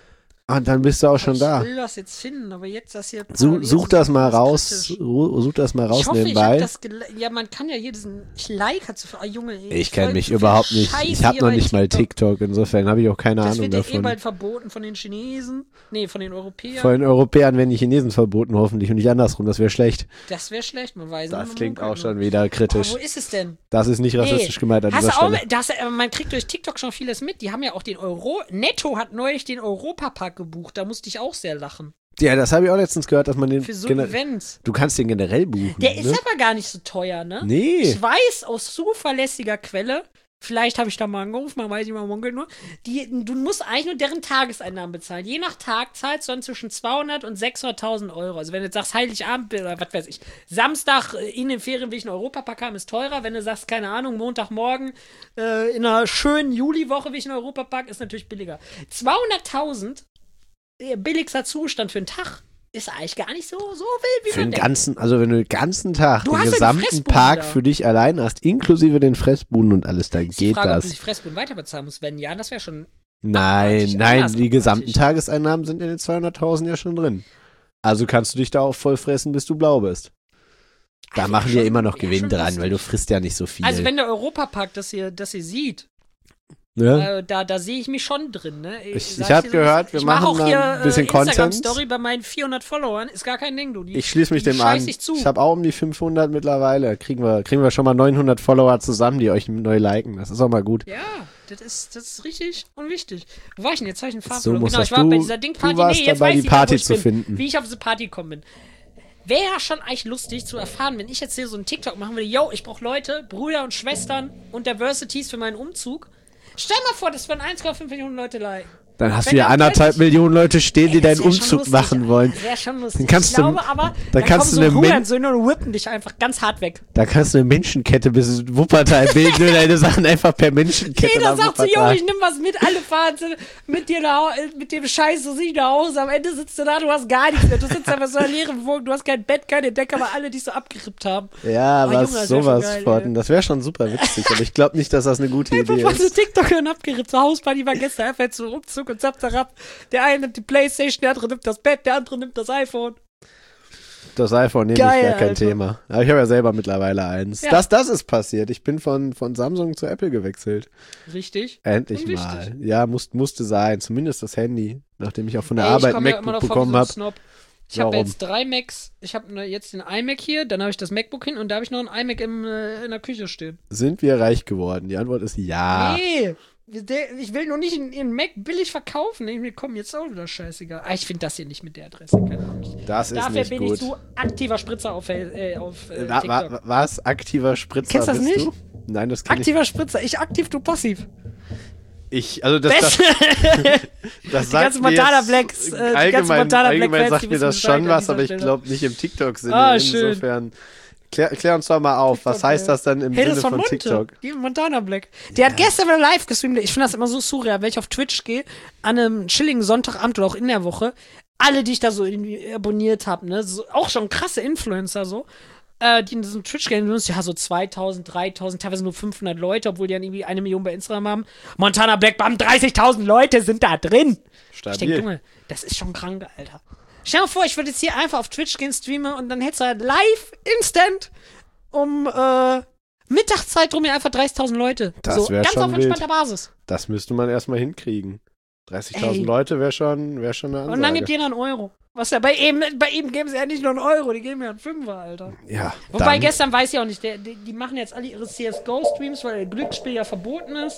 Und dann bist du auch schon ich da. will das jetzt finden, aber jetzt das hier. Such, parallel such ist das mal alles raus, kritisch. ru- such das mal raus Ich hoffe, ich nebenbei. hab das gel- Ja, man kann ja hier diesen. Ich like hat so viel. Ah, Junge, ey, Ich kenne folge mich so viel überhaupt nicht. Scheiße Ich habe hier noch bei nicht mal TikTok, insofern habe ich auch keine Das Ahnung wird ja eh davon. bald verboten von den Chinesen. Nee, von den Europäern. Von den Europäern werden die Chinesen verboten, hoffentlich, und nicht andersrum. Das wäre schlecht. Das wäre schlecht, man weiß Das nicht, klingt man auch kann schon nur. wieder Oh, kritisch. wo ist es denn? Das ist nicht rassistisch gemeint an Hast dieser du auch, Stelle. das, äh, man kriegt durch TikTok schon vieles mit. Die haben ja auch den Euro. Netto hat neulich den Europapark gebucht. Da musste ich auch sehr lachen. Ja, das habe ich auch letztens gehört, dass man den. Für so ein gener- Event. Du kannst den generell buchen. Der ne? ist aber gar nicht so teuer, ne? Nee. Ich weiß aus zuverlässiger Quelle, vielleicht habe ich da mal angerufen, man weiß nicht, man munkelt nur, die, du musst eigentlich nur deren Tageseinnahmen bezahlen. Je nach Tag zahlst du dann zwischen zweihundert und sechshunderttausend Euro. Also wenn du jetzt sagst, Heiligabend oder was weiß ich, Samstag äh, in den Ferien will ich einen Europapark haben, ist teurer. Wenn du sagst, keine Ahnung, Montagmorgen äh, in einer schönen Juliwoche will ich einen Europapark, ist natürlich billiger. zweihunderttausend äh, billigster Zustand für einen Tag ist eigentlich gar nicht so, so wild, wie Für man den denkt. ganzen, also wenn du den ganzen Tag Du den hast ja die gesamten Fressbuden Park da. für dich allein hast, inklusive den Fressbuden und alles, dann Ist die geht Frage, ob das. du die Fressbuden weiter bezahlen musst. Wenn ja, das wäre schon. Nein, abartig, nein, anders die gesamten abartig. Tageseinnahmen sind in den zweihunderttausend ja schon drin. Also kannst du dich da auch voll fressen, bis du blau bist. Da Also machen schon- wir immer noch ja, Gewinn schon dran, lustig. weil du frisst ja nicht so viel. Also wenn der Europapark das hier, das hier sieht, ne? äh, da, da sehe ich mich schon drin. Ne? Ich- sag ich hab dir so, gehört, wir ich mach machen auch da hier, ein bisschen äh, Content. Instagram-Story bei meinen vierhundert Followern, ist gar kein Ding, du. Die, Ich schließe mich die dem an. scheiß ich zu. Ich habe auch um die fünfhundert mittlerweile. Kriegen wir, kriegen wir schon mal neunhundert Follower zusammen, die euch neu liken. Das ist auch mal gut. Ja, das ist, das ist richtig und wichtig. Wo war ich denn? Jetzt habe ich einen So Fahrplan. muss Genau, das. ich war Du- bei dieser Ding-Party. du warst Nee, jetzt dabei, weiß die ich wieder, Party wo ich zu bin, finden. Wie ich auf diese Party gekommen bin. Wäre ja schon eigentlich lustig zu erfahren, wenn ich jetzt hier so einen TikTok machen würde. Yo, ich brauche Leute, Brüder und Schwestern und Diversities für meinen Umzug. Stell mal vor, das würden eins Komma fünf Millionen Leute liken. Dann hast Wenn du ja dann anderthalb plötzlich- Millionen Leute stehen, die Ey, das deinen wär schon Umzug lustig. machen wollen. Das wäre schon lustig. Dann kannst ich du- glaube aber, dann dann kannst kommen du so eine Men- Hurensöhne und whippen dich einfach ganz hart weg. Da kannst du eine Menschenkette bis Wuppertal bilden und deine Sachen einfach per Menschenkette Jeder nach sagt so, jo, Wuppertal. ich nimm was mit, alle fahren zu- mit dir nach, Hau- mit dem Scheiß zu sich nach Hause. Am Ende sitzt du da, du hast gar nichts mehr. Du sitzt einfach so in einer leeren Wohnung, du hast kein Bett, keine Decke, aber alle dich so abgerippt haben. Ja, Oh, was Junge, das wär sowas schon geil, von. ey. Das wäre schon super witzig, aber ich glaube nicht, dass das eine gute Einfach Idee von so ist. TikTokern abgerippt. So Hausparty war gestern einfach jetzt so Umzug und zapp, zapp. Der eine nimmt die Playstation, der andere nimmt das Bett, der andere nimmt das iPhone. Das iPhone nehme Geil, ich gar kein Alter. Thema. Aber ich habe ja selber mittlerweile eins. Ja. Das, das ist passiert. Ich bin von, von Samsung zu Apple gewechselt. Richtig. Endlich Unwichtig. mal. Ja, muss, musste sein. Zumindest das Handy. Nachdem ich auch von der Ey, ich Arbeit komm ein ja immer MacBook noch vor wie bekommen so ein habe. Snob. Ich habe Warum? jetzt drei Macs. Ich habe jetzt den iMac hier, dann habe ich das MacBook hin und da habe ich noch ein iMac im, äh, in der Küche stehen. Sind wir reich geworden? Die Antwort ist ja. Nee, der- ich will nur nicht einen Mac billig verkaufen. Mir kommen jetzt auch wieder scheißegal. Ah, ich finde das hier nicht mit der Adresse. Keine Ahnung. Das ist Dafür nicht bin gut. ich zu aktiver Spritzer auf, äh, auf äh, Wa- TikTok. wa- Was? Aktiver Spritzer Kennst du das bist nicht? du? Nein, das kenn Aktiver Spritzer. Ich aktiv, du passiv. ich. Ich, also das, das, Best. das Die sagt ganzen mir Montana jetzt, Blacks, äh, die ganzen allgemein, Montana Black allgemein Fans, sagt die mir wissen das Bescheid schon an was, dieser aber ich Stelle. glaube nicht im TikTok-Sinne. Ah, schön. Insofern, klär, klär uns doch mal auf, was TikTok, heißt ja. das dann im Hey, das Sinne ist von von Monte. TikTok? Die Montana Black. Der hat gestern wieder live gestreamt. Ich finde das immer so surreal, wenn ich auf Twitch gehe, an einem chilligen Sonntagabend oder auch in der Woche, alle, die ich da so irgendwie abonniert habe, ne, so, auch schon krasse Influencer so, äh, die in diesem Twitch-Game benutzen, ja, so zweitausend, dreitausend, teilweise nur fünfhundert Leute, obwohl die dann irgendwie eine Million bei Instagram haben. Montana Black, bam, dreißigtausend Leute sind da drin. Ich denke, Stabil. Junge, das ist schon krank, Alter. Stell dir mal vor, ich würde jetzt hier einfach auf Twitch gehen, streamen und dann hättest du halt live, instant, um äh, Mittagszeit drum hier einfach dreißigtausend Leute. Das so wär ganz schon auf entspannter Basis. Das müsste man erstmal hinkriegen. dreißigtausend Ey. Leute wäre schon, wär schon eine Ansage. Und dann gibt jeder einen Euro. Was ja bei ihm, bei ihm geben sie ja nicht nur einen Euro, die geben ja einen Fünfer, Alter. ja, Wobei dann, gestern weiß ich auch nicht, der, die, die machen jetzt alle ihre C S G O-Streams, weil der Glücksspiel ja verboten ist.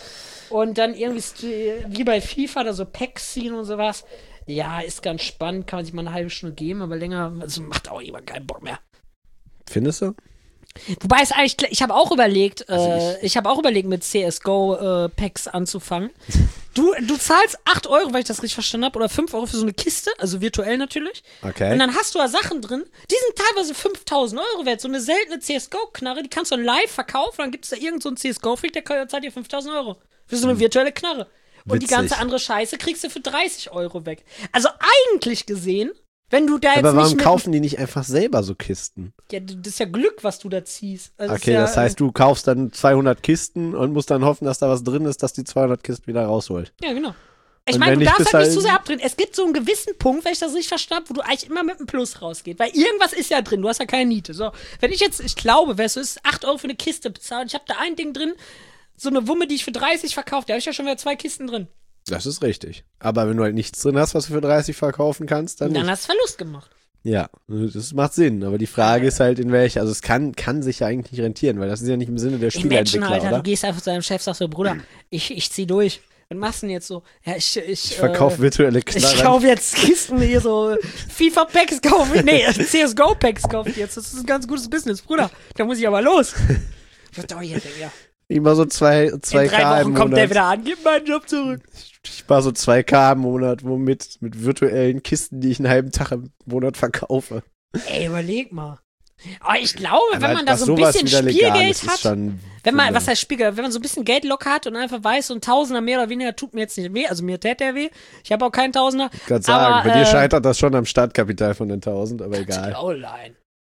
Und dann irgendwie st- wie bei FIFA da so Packs ziehen und sowas. Ja, ist ganz spannend, kann man sich mal eine halbe Stunde geben, aber länger, also macht auch jemand keinen Bock mehr. Findest du? Wobei es eigentlich, ich habe auch überlegt, Also äh, ich, ich habe auch überlegt, mit C S G O-Packs anzufangen. Du, du zahlst acht Euro, weil ich das richtig verstanden habe, oder fünf Euro für so eine Kiste, also virtuell natürlich. Okay. Und dann hast du da Sachen drin, die sind teilweise fünftausend Euro wert. So eine seltene C S G O-Knarre, die kannst du dann live verkaufen, dann gibt es da irgend so einen C S G O-Freak, der zahlt dir fünftausend Euro. Für so eine virtuelle Knarre. Und die Witzig. ganze andere Scheiße kriegst du für dreißig Euro weg. Also eigentlich gesehen, wenn du da jetzt Aber warum nicht mit, kaufen die nicht einfach selber so Kisten? ja, das ist ja Glück, was du da ziehst. Also Okay, ist ja, das heißt, du kaufst dann zweihundert Kisten und musst dann hoffen, dass da was drin ist, dass die zweihundert Kisten wieder rausholt. Ja, genau. Ich Und meine, wenn du nicht, darfst bist halt nicht halt- zu sehr abdrehen. Es gibt so einen gewissen Punkt, wenn ich das richtig verstanden habe, wo du eigentlich immer mit einem Plus rausgehst. Weil irgendwas ist ja drin, du hast ja keine Niete. So, wenn ich jetzt, ich glaube, wer es ist, acht Euro für eine Kiste bezahlt, ich habe da ein Ding drin, so eine Wumme, die ich für dreißig verkaufe, da habe ich ja schon wieder zwei Kisten drin. Das ist richtig. Aber wenn du halt nichts drin hast, was du für dreißig verkaufen kannst, dann Und dann nicht. hast du Verlust gemacht. Ja, das macht Sinn. Aber die Frage ist halt, in welcher. Also es kann, kann sich ja eigentlich nicht rentieren, weil das ist ja nicht im Sinne der Imagine, Spieleentwickler, Alter, oder? du gehst einfach zu deinem Chef, sagst so, Bruder, ich, ich zieh durch. Was machst du denn jetzt so? Ja, ich, ich, Ich verkaufe äh, virtuelle Ich Knarren. kaufe jetzt Kisten hier so FIFA-Packs kaufe ich. Nee, C S G O-Packs kaufe ich jetzt. Das ist ein ganz gutes Business, Bruder. Da muss ich aber los. Was dauert hier denn, ja? Immer so zwei, zwei In drei K im Wochen kommt der Monat. wieder an, gib meinen Job zurück. Ich war so zwei K im Monat, womit mit virtuellen Kisten, die ich einen halben Tag im Monat verkaufe. Ey, überleg mal. Aber ich glaube, wenn Aber man da dass so ein sowas bisschen wieder legal Spielgeld ist, ist hat, schon wenn man, Wunder. was heißt Spielgeld, wenn man so ein bisschen Geld locker hat und einfach weiß, so ein Tausender mehr oder weniger tut mir jetzt nicht weh, also mir tät der weh, ich habe auch keinen Tausender. Ich kann sagen, aber, bei dir äh, scheitert das schon am Startkapital von den tausend, aber egal. Online.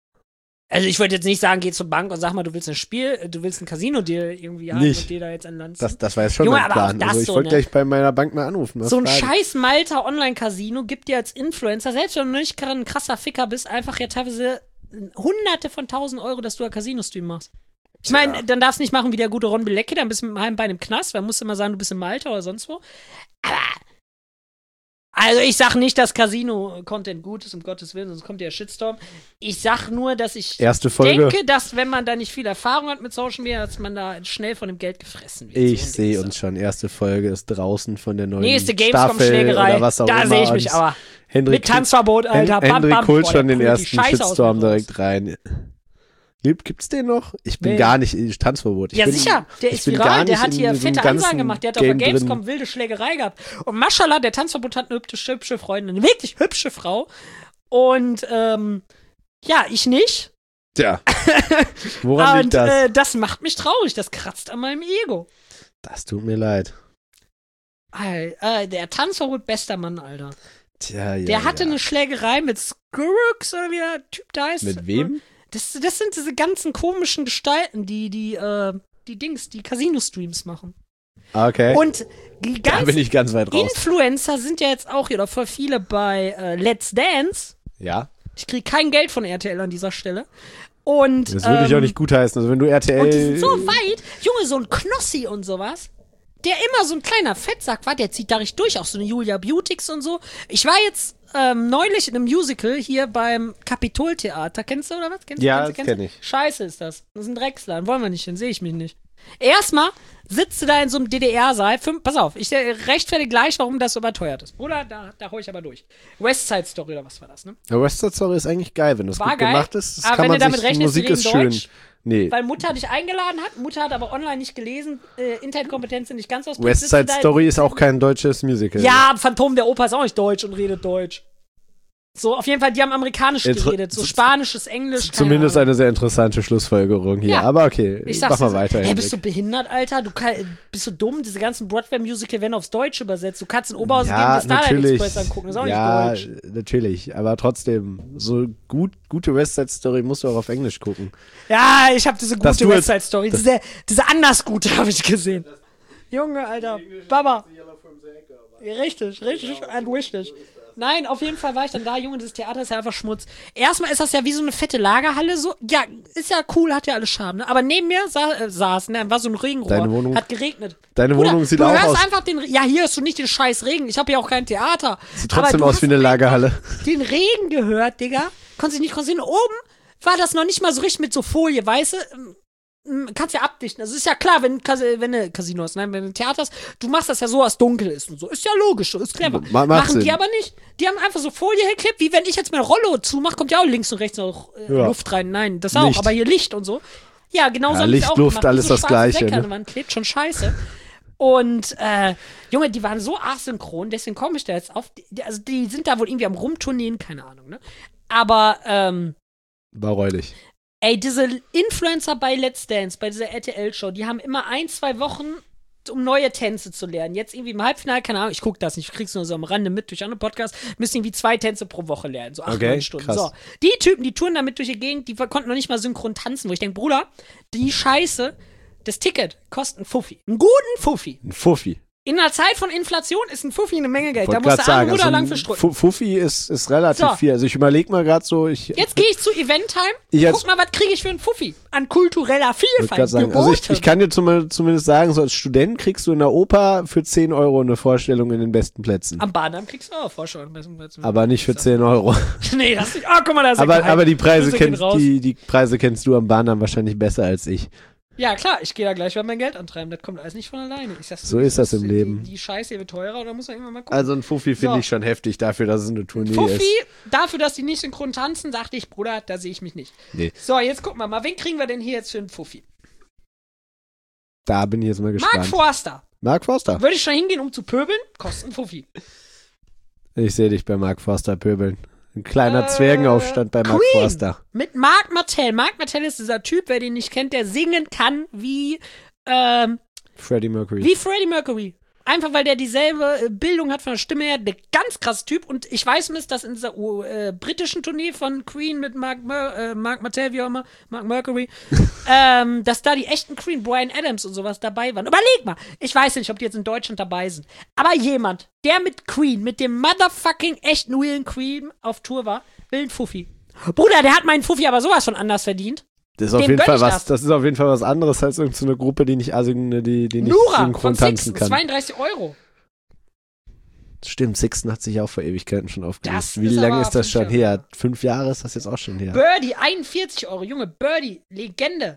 Also ich würde jetzt nicht sagen, geh zur Bank und sag mal, du willst ein Spiel, du willst ein Casino-Deal irgendwie haben Nicht. und dir da jetzt an Land Das, ziehen. das war jetzt schon Junge, mein aber auch Plan. das Also ich so, wollte ne? gleich bei meiner Bank mal anrufen. was So ein fragen. scheiß Malta Online-Casino gibt dir als Influencer, selbst wenn du nicht gerade ein krasser Ficker bist, einfach ja teilweise hunderte von tausend Euro, dass du ein Casino-Stream machst. Ich meine, dann darfst du nicht machen wie der gute Ron Bilecki, dann bist du mit dem halben Bein im Knast, weil musst du immer sagen, du bist in Malta oder sonst wo. Aber also ich sag nicht, dass Casino-Content gut ist, um Gottes Willen, sonst kommt ja Shitstorm. Ich sag nur, dass ich Erste Folge. denke, dass wenn man da nicht viel Erfahrung hat mit Social Media, dass man da schnell von dem Geld gefressen wird. Ich So ein sehe Ding. uns schon. Erste Folge ist draußen von der neuen Nächste Staffel Gamescom-Schlägerei, oder was auch da immer. sehe ich mich Und aber. Hendrik, Mit Tanzverbot, Alter. Hen- Bam, Hendrik bam. holt Boah, schon der den prügelt die ersten Scheiße aus Shitstorm mir raus. direkt rein. Gibt, gibt's den noch? Ich bin Nee. gar nicht in Tanzverbot. Ich Ja, bin, sicher, der ich ist bin gar viral, der nicht hat hier in so einem fette Ansagen ganzen gemacht, der hat auf der Game Gamescom drin. wilde Schlägerei gehabt. Und Maschallah, der Tanzverbot hat eine hübsche, hübsche Freundin, eine wirklich hübsche Frau. Und, ähm, ja, ich nicht. Tja. Woran Und liegt das? Äh, das macht mich traurig, das kratzt an meinem Ego. Das tut mir leid. Ey, äh, der Tanzverbot, bester Mann, Alter. Tja, ja. Der hatte ja. eine Schlägerei mit Skrux oder wie der Typ da heißt. Mit wem? Das, das sind diese ganzen komischen Gestalten, die, die, äh, die Dings, die Casino-Streams machen. Okay. Und die da bin ganzen ich ganz weit raus. Influencer sind ja jetzt auch hier, oder voll viele bei äh, Let's Dance. Ja. Ich kriege kein Geld von R T L an dieser Stelle. Und, Das würde ähm, ich auch nicht gutheißen. Also wenn du R T L. Und die sind so weit, Junge, so ein Knossi und sowas, der immer so ein kleiner Fettsack war, der zieht da richtig durch, auch so eine Julia Beautix und so. Ich war jetzt ähm, neulich in einem Musical hier beim Kapitoltheater. Kennst du oder was? Kennst, Ja, kennst, das kennst, kenn ich. Scheiße ist das. Das ist ein Drecksladen. Wollen wir nicht hin, sehe ich mich nicht. Erstmal sitzt du da in so einem D D R-Saal. Fünf- Pass auf, ich äh, rechtfertige gleich, warum das so überteuert ist. Bruder, da, da hol ich aber durch. West Side Story oder was war das, ne? Ja, West Side Story ist eigentlich geil, wenn das War gut geil, gemacht ist. Das aber kann wenn man du damit sich, die rechnest, Musik die ist reden schön. Deutsch, Nee. Weil Mutter dich eingeladen hat, Mutter hat aber online nicht gelesen, äh, Internetkompetenz nicht ganz ausgeprägt. West sitzt du Side da in- Story ist auch kein deutsches Musical. Ja, Phantom der Oper ist auch nicht deutsch und redet Deutsch. So, auf jeden Fall, die haben amerikanisch Inter- geredet, so spanisches, englisch, keine Zumindest Ahnung. eine sehr interessante Schlussfolgerung hier. Ja. Aber okay, Ich mach sag's mal dir so. weiter. Hey, Hendrik. bist du behindert, Alter? Du kann, bist du dumm? Diese ganzen Broadway-Musical werden aufs Deutsche übersetzt. Du kannst in Oberhausen ja, gehen, die Starlight natürlich. Express angucken, das ist auch ja, nicht deutsch. natürlich. Aber trotzdem, so gut, gute West Side Story musst du auch auf Englisch gucken. Ja, ich habe diese Dass gute du West Side Story, diese, diese anders gute habe ich gesehen. Junge, Alter, Baba. Ja, richtig, richtig und wichtig. Nein, auf jeden Fall war ich dann da, Junge, das Theater ist ja einfach Schmutz. Erstmal ist das ja wie so eine fette Lagerhalle, so, ja, ist ja cool, hat ja alles Charme, ne? Aber neben mir sa äh, saß, ne, war so ein Regenrohr, Deine Wohnung- hat geregnet. Deine Bruder, Wohnung sieht du auch hörst aus. einfach den, ja, hier hast du nicht den scheiß Regen, ich habe hier auch kein Theater. Sieht Aber trotzdem du aus hast wie eine einfach Lagerhalle. Den Regen gehört, Digga, konntest dich nicht konzentrieren. Oben war das noch nicht mal so richtig mit so Folie, weißt du? Kannst ja abdichten. Also ist ja klar, wenn, Kas- wenn du Casino hast, nein, wenn du Theater hast, du machst das ja so, dass dunkel ist und so. Ist ja logisch, so, ist clever. Ma- macht Machen Sinn. die aber nicht. Die haben einfach so Folie geklebt, wie wenn ich jetzt mein Rollo zumache, kommt ja auch links und rechts noch äh, Ja. Luft rein. Nein, das auch, Licht. aber hier Licht und so. Ja, genau so Ja, haben die es Licht, auch Luft, gemacht. alles Wie so das schwarze Gleiche, Säcke an ne? der Wand klebt, schon scheiße. Und, äh, Junge, die waren so asynchron, deswegen komme ich da jetzt auf. Die, also, die sind da wohl irgendwie am Rumturnieren, keine Ahnung, ne? Aber, ähm, Baureulich. ey, diese Influencer bei Let's Dance, bei dieser R T L-Show, die haben immer ein, zwei Wochen, um neue Tänze zu lernen. Jetzt irgendwie im Halbfinale, keine Ahnung, ich gucke das nicht, ich krieg's nur so am Rande mit durch andere Podcasts, müssen irgendwie zwei Tänze pro Woche lernen, so acht, Okay, neun Stunden. krass. So, die Typen, die touren damit durch die Gegend, die konnten noch nicht mal synchron tanzen, wo ich denke, Bruder, die Scheiße, das Ticket kostet einen Fuffi. Einen guten Fuffi. Ein Fuffi. In einer Zeit von Inflation ist ein Fuffi eine Menge Geld. Da Wollte musst grad du arme sagen, Bruder also lang ein für strücken. Fu- Fuffi ist, ist relativ So. viel. Also ich überlege mal gerade so, ich Jetzt gehe ich zu Eventtime, Ich als- guck mal, was kriege ich für einen Fuffi an kultureller wollte Vielfalt. grad sagen, also ich, geboten. ich kann dir zum, zumindest sagen, so als Student kriegst du in der Oper für zehn Euro eine Vorstellung in den besten Plätzen. Am Bahndamm kriegst du auch Vorschau. Aber nicht für zehn Euro. Nee, das nicht. Ah, guck mal, da ist Aber, geheim. aber die Preise Grüße gehen kennst raus. die, die Preise kennst du am Bahndamm wahrscheinlich besser als ich. Ja, klar, ich gehe da gleich mal mein Geld antreiben. Das kommt alles nicht von alleine. Ich sag's dir, So wie ist es das im Die, Leben. die Scheiße hier wird teurer und da muss man irgendwann mal gucken. Also ein Fuffi finde So. ich schon heftig dafür, dass es eine Tournee Fuffi, ist. dafür, dass die nicht synchron tanzen, dachte ich, Bruder, da sehe ich mich nicht. Nee. So, jetzt gucken wir mal, wen kriegen wir denn hier jetzt für einen Fuffi? Da bin ich jetzt mal Mark gespannt. Forster. Mark Forster. Würde ich schon hingehen, um zu pöbeln? Kostet einen Fuffi. Ich sehe dich bei Mark Forster pöbeln. Ein kleiner Äh, Zwergenaufstand bei Mark Queen. Forster. Mit Mark Martell. Mark Martell ist dieser Typ, wer den nicht kennt, der singen kann wie, ähm, Freddie Mercury. wie Freddie Mercury. Einfach weil der dieselbe äh, Bildung hat von der Stimme her. Der ganz krass Typ. Und ich weiß zumindest, dass in dieser uh, äh, britischen Tournee von Queen mit Mark, Mer äh, Mark Martell, wie auch immer, Mark Mercury, ähm, dass da die echten Queen, Bryan Adams und sowas dabei waren. Überleg mal. Ich weiß nicht, ob die jetzt in Deutschland dabei sind. Aber jemand, der mit Queen, mit dem motherfucking echten realen Queen auf Tour war, will einen Fuffi. Bruder, der hat meinen Fuffi aber sowas von anders verdient. Das ist auf Dem jeden gönn Fall ich was, das. das ist auf jeden Fall was anderes als irgendeine Gruppe, die nicht, also die, die nicht Nura synchron von tanzen Sixten, kann. zweiunddreißig Euro. Stimmt, Sixten hat sich auch vor Ewigkeiten schon Das aufgelöst. Wie ist lange aber ist das fünf schon Jahre. her? Fünf Jahre ist das jetzt auch schon her. Birdie, einundvierzig Euro. Junge, Birdie, Legende.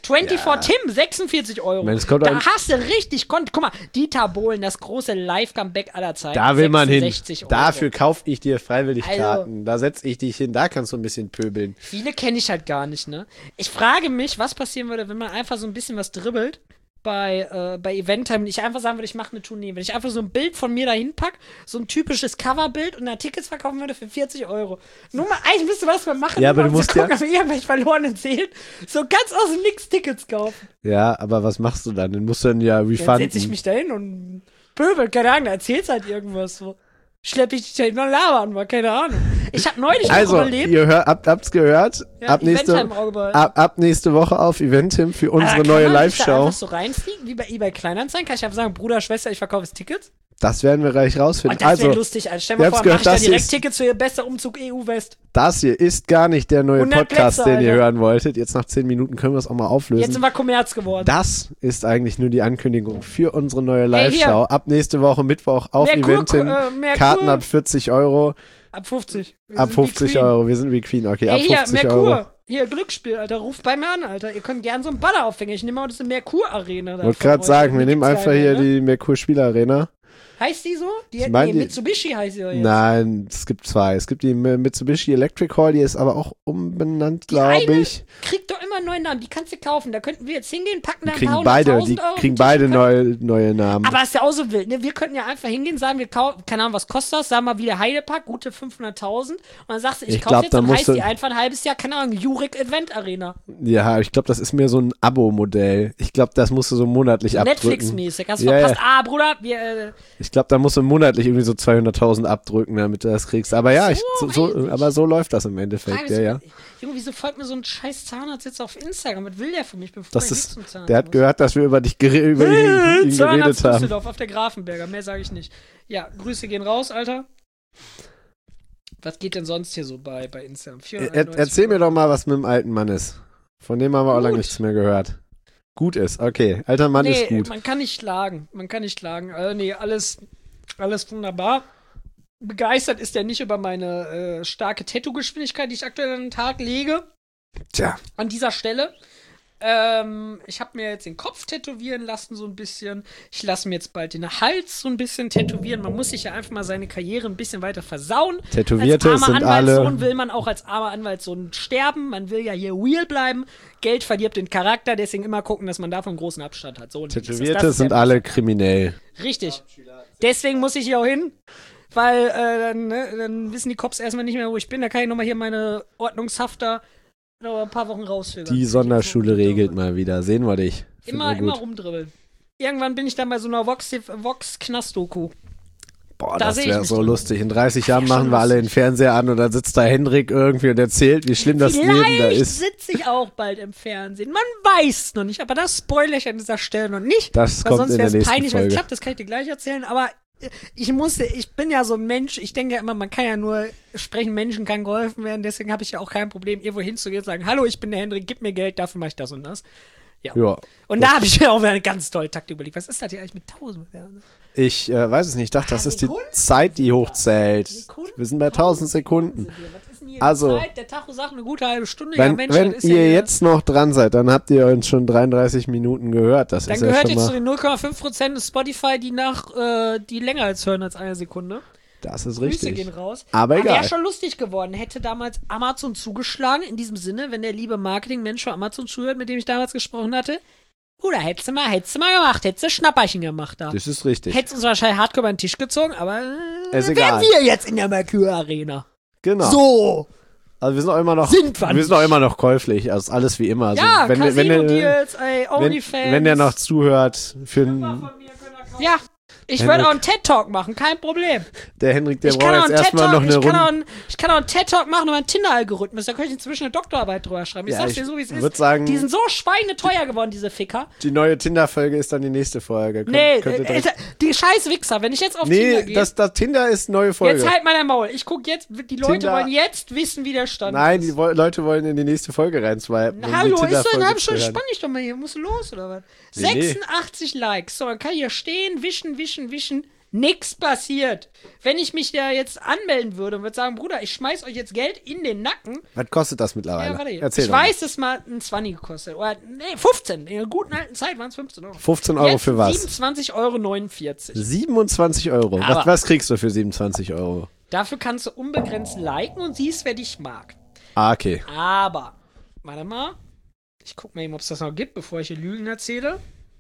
vierundzwanzig Ja. Tim, sechsundvierzig Euro. Ich meine, es kommt Da ein- hast du richtig Kon Guck mal, Dieter Bohlen, das große Live-Comeback aller Zeiten. Da will man hin. sechsundsechzig Euro. Dafür kaufe ich dir freiwillig Also- Karten. Da setze ich dich hin. Da kannst du ein bisschen pöbeln. Viele kenne ich halt gar nicht, ne? Ich frage mich, was passieren würde, wenn man einfach so ein bisschen was dribbelt bei, äh, bei Eventtime und ich einfach sagen würde, ich mache eine Tournee. Wenn ich einfach so ein Bild von mir dahin pack, so ein typisches Coverbild und dann Tickets verkaufen würde für vierzig Euro. Nur mal, eigentlich müsste was wir machen, Ja, nur aber mal, du um musst zu gucken, ja- ob wir irgendwelche verlorenen Seelen so ganz aus dem Nix Tickets kaufen. Ja, aber was machst du dann? Dann musst du dann ja Dann refunden. setze ich mich da hin und pöbel, keine Ahnung, da erzählst halt irgendwas so. Schlepp ich dich da hin und laber an, mal, keine Ahnung. Ich hab neulich noch Also, überlebt. ihr hört, habt, habt's gehört. Ja, ab, nächste, Eventtime im Auge behalten. ab, ab nächste Woche auf Eventim für unsere Aber kann neue man nicht da Live-Show. einfach so reinfliegen, wie bei eBay Kleinanzeigen? Kann ich einfach sagen, Bruder, Schwester, ich verkaufe jetzt Tickets? Das werden wir gleich Oh, rausfinden. das wäre Also, lustig. Also stell ihr mal habt's vor, gehört, mach ich da das direkt ist- Tickets für ihr bester Umzug E U-West. das hier ist gar nicht der neue hundert Podcast, Plätze, den ihr Alter. hören wolltet. Jetzt nach zehn Minuten können wir es auch mal auflösen. Jetzt sind wir Kommerz geworden. Das ist eigentlich nur die Ankündigung für unsere neue Hey, Live-Show. Ab nächste Woche Mittwoch auf Merkur- Eventim. äh, Merkur- Karten ab vierzig Euro. Ab fünfzig. Wir Ab sind wie fünfzig Queen. Euro. Wir sind wie Queen. Okay, ab Ey, hier, fünfzig Merkur. Euro. Hier, Glücksspiel, Alter. Ruft bei mir an, Alter. Ihr könnt gern so einen Baller aufhängen. Ich nehme mal das in Merkur-Arena. Ich wollte gerade sagen, wir nehmen einfach hier die Merkur Spielarena. Heißt die so? Die, Ich mein, nee, die- Mitsubishi heißt sie doch jetzt. Nein, es gibt zwei. Es gibt die Mitsubishi Electric Hall, die ist aber auch umbenannt, glaube eine ich. Kriegt doch immer einen neuen Namen. Die kannst du kaufen. Da könnten wir jetzt hingehen, packen Die da ein kriegen paar beide, die hunderttausend Euro auf kriegen den Tisch beide und können- neue, neue Namen. Aber ist ja auch so wild, ne? Wir könnten ja einfach hingehen, sagen, wir kaufen, keine Ahnung, was kostet das? Sagen wir mal wieder Heidepark, gute fünfhunderttausend. Und dann sagst du, ich, Ich kaufe glaub, jetzt da und musst heißt du- die einfach ein halbes Jahr, keine Ahnung, Jurik Event Arena. Ja, ich glaube, das ist mehr so ein Abo-Modell. Ich glaube, das musst du so monatlich abdrücken. Netflix-mäßig. Hast du Ja, verpasst? ja. Ah, Bruder, wir, äh, Ich glaube, da musst du monatlich irgendwie so zweihunderttausend abdrücken, damit du das kriegst. Aber ja, ich, so, So so, riesig. aber so läuft das im Endeffekt. Frage Ja, ist, ja. Junge, wieso folgt mir so ein scheiß Zahnarzt jetzt auf Instagram? Was will der von mir? Ich bin froh, Das ich nicht ist, zum Zahnarzt der hat muss. gehört, dass wir über dich gere über ihn, ihn Zahnarzt geredet haben. Düsseldorf auf der Grafenberger. Mehr sage ich nicht. Ja, Grüße gehen raus, Alter. Was geht denn sonst hier so bei, bei Instagram? Er, vierhunderteinundneunzig erzähl mir Euro. doch mal, was mit dem alten Mann ist. Von dem haben wir auch lange Gut. nichts mehr gehört. Gut ist, okay. Alter Mann nee, ist gut. man kann nicht klagen. Man kann nicht klagen. Also, nee, alles, alles wunderbar. Begeistert ist er nicht über meine äh, starke Tattoo-Geschwindigkeit, die ich aktuell an den Tag lege. Tja, An dieser Stelle. Ähm, ich habe mir jetzt den Kopf tätowieren lassen, so ein bisschen. Ich lasse mir jetzt bald den Hals so ein bisschen tätowieren. Man muss sich ja einfach mal seine Karriere ein bisschen weiter versauen. Tätowierte als armer sind Anwaltssohn alle. will man auch als armer Anwaltssohn sterben. Man will ja hier real bleiben. Geld verdirbt den Charakter, deswegen immer gucken, dass man davon einen großen Abstand hat. So, und das ist- das Tätowierte ist sind der alle Witz. kriminell. Richtig. Deswegen muss ich hier auch hin. Weil äh, dann, ne, dann wissen die Cops erstmal nicht mehr, wo ich bin. Da kann ich nochmal hier meine Ordnungshafter noch ein paar Wochen rauszögern. Die Sonderschule regelt mal wieder. Sehen wir dich. Finden Immer, wir immer gut. rumdribbeln. Irgendwann bin ich dann bei so einer Vox-Knast-Doku. Boah, da das seh ich wäre mich so drin. lustig. In dreißig Jahren schon machen wir alle den lustig. Fernseher an und dann sitzt da Hendrik irgendwie und erzählt, wie schlimm das Leben da Vielleicht ist. sitze ich auch bald im Fernsehen. Man weiß noch nicht, aber das spoilere ich an dieser Stelle noch nicht. Das weil kommt sonst in wäre der es nächsten peinlich, wenn es Folge. klappt. Das kann ich dir gleich erzählen. Aber ich musste, ich bin ja so ein Mensch. Ich denke ja immer, man kann ja nur sprechen, Menschen kann geholfen werden. Deswegen habe ich ja auch kein Problem, irgendwo hinzugehen und sagen, hallo, ich bin der Hendrik, gib mir Geld, dafür mache ich das und das. Ja. Ja. Und da habe ich mir auch eine ganz tolle Taktik überlegt. Was ist das hier eigentlich mit tausend Bewerbern? Ich äh, weiß es nicht. Ich dachte, das Ah, ist die Sekunden? Zeit, die hochzählt. Sekunden? Wir sind bei tausend Sekunden. Was ist denn hier Also, die Zeit? Der Tacho sagt eine gute halbe Stunde. ja, Wenn, Mensch, wenn das ist ihr ja hier- jetzt noch dran seid, dann habt ihr uns schon dreiunddreißig Minuten gehört. Das Dann ist ja gehört schon jetzt zu mal, den null Komma fünf Prozent des Spotify, die nach, äh, die länger als hören als eine Sekunde. das ist Grüße richtig. gehen raus. Aber egal. Wäre schon lustig geworden, hätte damals Amazon zugeschlagen. In diesem Sinne, wenn der liebe Marketingmensch von Amazon zuhört, mit dem ich damals gesprochen hatte. Bruder, hättest du mal, hättest du mal gemacht, hättest du Schnapperchen gemacht da. Das ist richtig. Hättest uns wahrscheinlich hardcore über den Tisch gezogen, aber äh, Ist wären egal. wir jetzt in der Merkur Arena. Genau. So. Also wir sind auch immer noch, Sind wir wir sind nicht. auch immer noch käuflich. Also alles wie immer. Also Ja, wenn, der- wenn, der- Casino-Deals, ey, wenn, Onlyfans. wenn der noch zuhört, für einen, Ja, ich Henrik. würde auch einen TED-Talk machen, kein Problem. der Hendrik, der Ich kann, braucht auch jetzt einen erstmal noch TED-Talk, eine ich, kann auch Runde. einen, ich kann auch einen TED-Talk machen über einen Tinder-Algorithmus. Da könnte ich inzwischen eine Doktorarbeit drüber schreiben. Ich Ja, sag's ich dir so, wie es ist. würd sagen- Die sind so schweineteuer geworden, diese Ficker. Die neue Tinder-Folge ist dann die nächste Folge. Könnt, Nee, könnt ihr äh, direkt- die scheiß Wichser, wenn ich jetzt auf Tinder nee, gehe. das, das Tinder ist neue Folge. Jetzt halt mal dein Maul. Ich guck jetzt, die Leute Tinder- wollen jetzt wissen, wie der Stand Nein, ist. die wo- Leute wollen in die nächste Folge rein. Zwei, um Na, hallo, die ist doch eine Tinder-Folge halbe zu Stunde, hören. spann dich doch mal hier. Musst du los, oder was? Nee, nee. sechsundachtzig Likes. So, dann kann ich hier stehen, wischen, wischen, wischen. Nix passiert. Wenn ich mich da jetzt anmelden würde und würde sagen, Bruder, ich schmeiß euch jetzt Geld in den Nacken. Was kostet das mittlerweile? Ja, warte, Erzähl ich doch mal. weiß, dass mal ein zwanzig gekostet. Oder, nee, fünfzehn. In der guten alten Zeit waren es fünfzehn Euro. fünfzehn Euro Jetzt für was? siebenundzwanzig Euro neunundvierzig. siebenundzwanzig Euro. Was, Aber- was kriegst du für siebenundzwanzig Euro? Dafür kannst du unbegrenzt liken und siehst, wer dich mag. Ah, okay. Aber, warte mal. Ich guck mal eben, ob es das noch gibt, bevor ich hier Lügen erzähle.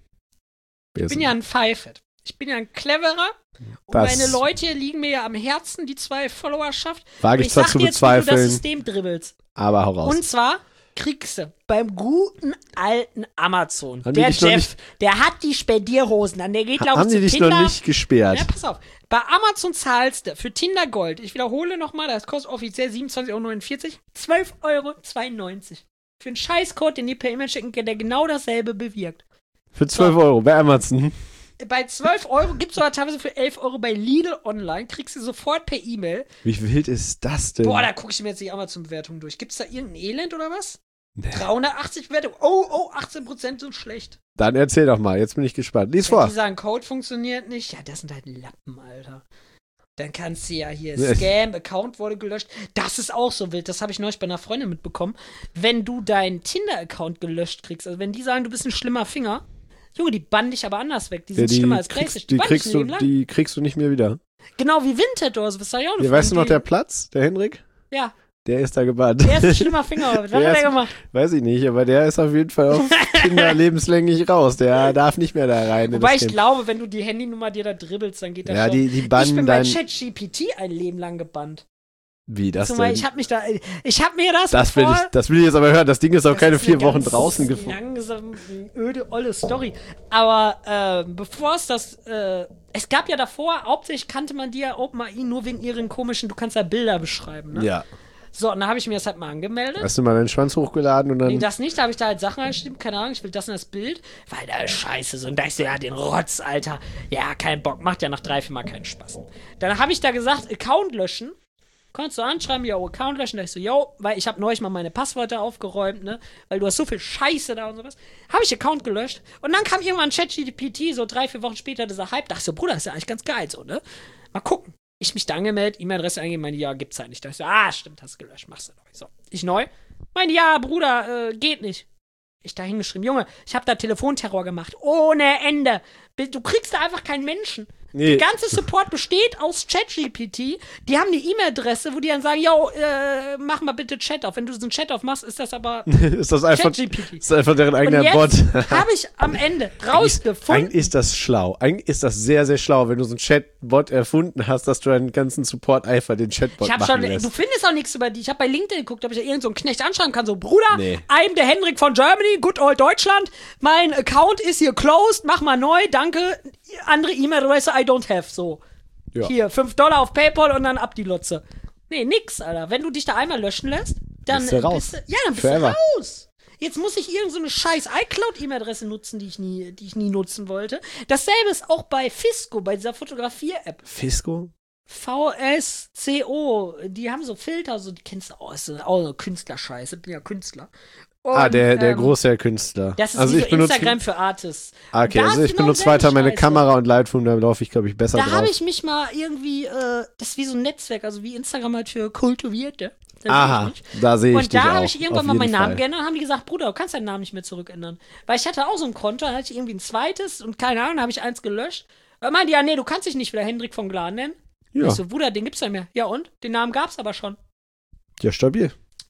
Ich bin ja ein Pfeifet. Ich bin ja ein cleverer. Und Das- meine Leute hier liegen mir ja am Herzen, die zwei Followerschaft. Wage Und ich zwar sag zu dir jetzt, wie du das bezweifeln, System dribbelst. aber hau raus. Und zwar kriegst du beim guten alten Amazon. Haben die Der dich noch Jeff, nicht- der hat die Spendierhosen an. Der geht, glaube ich, Haben die zu dich Tinder. noch nicht gesperrt? Ja, pass auf. Bei Amazon zahlst du für Tinder Gold, ich wiederhole nochmal, das kostet offiziell siebenundzwanzig Euro neunundvierzig, zwölf Euro zweiundneunzig. Für einen Scheißcode, den die per E-Mail schicken, der genau dasselbe bewirkt. Für zwölf Euro bei Amazon. Bei zwölf Euro gibt es sogar teilweise für elf Euro bei Lidl online, kriegst du sofort per E-Mail. Wie wild ist das denn? Boah, da gucke ich mir jetzt die Amazon-Bewertung durch. Gibt es da irgendein Elend oder was? Nee. dreihundertachtzig Bewertungen. Oh, oh, achtzehn Prozent sind schlecht. Dann erzähl doch mal, jetzt bin ich gespannt. Lies Wenn vor. die sagen, Code funktioniert nicht, ja, das sind halt Lappen, Alter. Dann kannst du ja hier Nee. Scam, Account wurde gelöscht. Das ist auch so wild. Das habe ich neulich bei einer Freundin mitbekommen. Wenn du deinen Tinder-Account gelöscht kriegst, also wenn die sagen, du bist ein schlimmer Finger, Junge, die bannen dich aber anders weg. Die Ja, sind die, schlimmer als Crazy. kriegst, die, bannen dich kriegst ein du, Leben lang. die kriegst du nicht mehr wieder. Genau wie Vinted oder so. Das war ja auch eine Ja, weißt du noch, Freundin, der Platz, der Henrik? die- Ja, Der ist da gebannt. der ist ein schlimmer Finger. Was hat Der er ist- gemacht? Weiß ich nicht, aber der ist auf jeden Fall auf Kinder lebenslänglich raus. Der darf nicht mehr da rein. in Wobei das ich Game. glaube, wenn du die Handynummer dir da dribbelst, dann geht das Ja, schon. die, die Ich bannen bin bei dein... ChatGPT ein Leben lang gebannt. Wie, das Zumal denn? ich habe mich da, ich habe mir das, Das will, bevor, ich, das will ich jetzt aber hören. Das Ding ist auch das keine ist vier eine Wochen ganz draußen gefunden. langsam, öde, olle Story. Aber äh, bevor es das, äh, es gab ja davor, hauptsächlich kannte man die ja OpenAI nur wegen ihren komischen, du kannst da Bilder beschreiben, ne? Ja. So, und da habe ich mir das halt mal angemeldet. Hast du mal deinen Schwanz hochgeladen und dann... Nee, das nicht, da habe ich da halt Sachen reingeschrieben, keine Ahnung, ich will das in das Bild, weil da ist scheiße so. Und da ist so, ja, den Rotz, Alter. Ja, kein Bock, macht ja nach drei, vier Mal keinen Spaß. Dann habe ich da gesagt, Account löschen. Konntest du anschreiben, yo, Account löschen. Da ich so, yo, weil ich habe neulich mal meine Passwörter aufgeräumt, ne, weil du hast so viel Scheiße da und sowas. Habe ich Account gelöscht. Und dann kam irgendwann ChatGPT, so drei, vier Wochen später, dieser Hype. Dachte ich so, Bruder, ist ja eigentlich ganz geil so, ne. Mal gucken. Ich mich da angemeldet, E-Mail-Adresse eingegeben, meine, ja, gibt's halt nicht. Da ich so, ah, stimmt, hast du gelöscht, machst du neu. So, ich neu. Meine, ja, Bruder, äh, geht nicht. Ich da hingeschrieben, Junge, ich habe da Telefonterror gemacht. Ohne Ende. Du kriegst da einfach keinen Menschen. Nee. Der ganze Support besteht aus ChatGPT. Die haben eine E-Mail-Adresse, wo die dann sagen, yo, äh, mach mal bitte Chat auf. Wenn du so einen Chat aufmachst, ist das aber ist das einfach, ChatGPT. ist einfach deren Und eigener Bot. jetzt habe ich am Ende rausgefunden. Eigentlich ist das schlau. Eigentlich ist das sehr, sehr schlau, wenn du so einen Chatbot erfunden hast, dass du deinen ganzen Support einfach den Chatbot Ich hab machen schon, lässt. du findest auch nichts über die. Ich habe bei LinkedIn geguckt, ob ich da irgend so einen Knecht anschreiben kann. So, Bruder, Nee. I'm der Hendrik von Germany, good old Deutschland. Mein Account ist hier closed, mach mal neu, danke. Andere E-Mail-Adresse I don't have. So, Ja. hier, fünf Dollar auf PayPal und dann ab die Lotze. Nee, nix, Alter. Wenn du dich da einmal löschen lässt, dann Bist du raus. Bist du, ja, dann bist Forever. du raus. Jetzt muss ich irgend so eine scheiß iCloud-E-Mail-Adresse nutzen, die ich nie, die ich nie nutzen wollte. Dasselbe ist auch bei Fisco, bei dieser Fotografier-App. Fisco? V S C O, die haben so Filter, so, die kennst du auch, ist auch eine Künstlerscheiße, bin ja Künstler. Und, ah, der, der ähm, große Künstler. Das ist also wie ich so benutze, Instagram für Artists. Ah, okay, Und da also ist ich genau benutze selbe weiter meine Scheiße. Kamera und Lightroom, da laufe ich, glaube ich, besser Da drauf. habe ich mich mal irgendwie, äh, das ist wie so ein Netzwerk, also wie Instagram halt für Kultivierte. Das Aha, sehe ich. da sehe ich Und dich da auch. habe ich irgendwann auf mal jeden meinen Namen Fall. geändert und haben die gesagt, Bruder, du kannst deinen Namen nicht mehr zurückändern. Weil ich hatte auch so ein Konto, dann hatte ich irgendwie ein zweites und keine Ahnung, habe ich eins gelöscht. Und meinte, ja, nee, du kannst dich nicht wieder Hendrik von Glan nennen. Ja. Ich so, Bruder, den gibt's nicht mehr. Ja und? Den Namen gab's aber schon. Ja, stabil.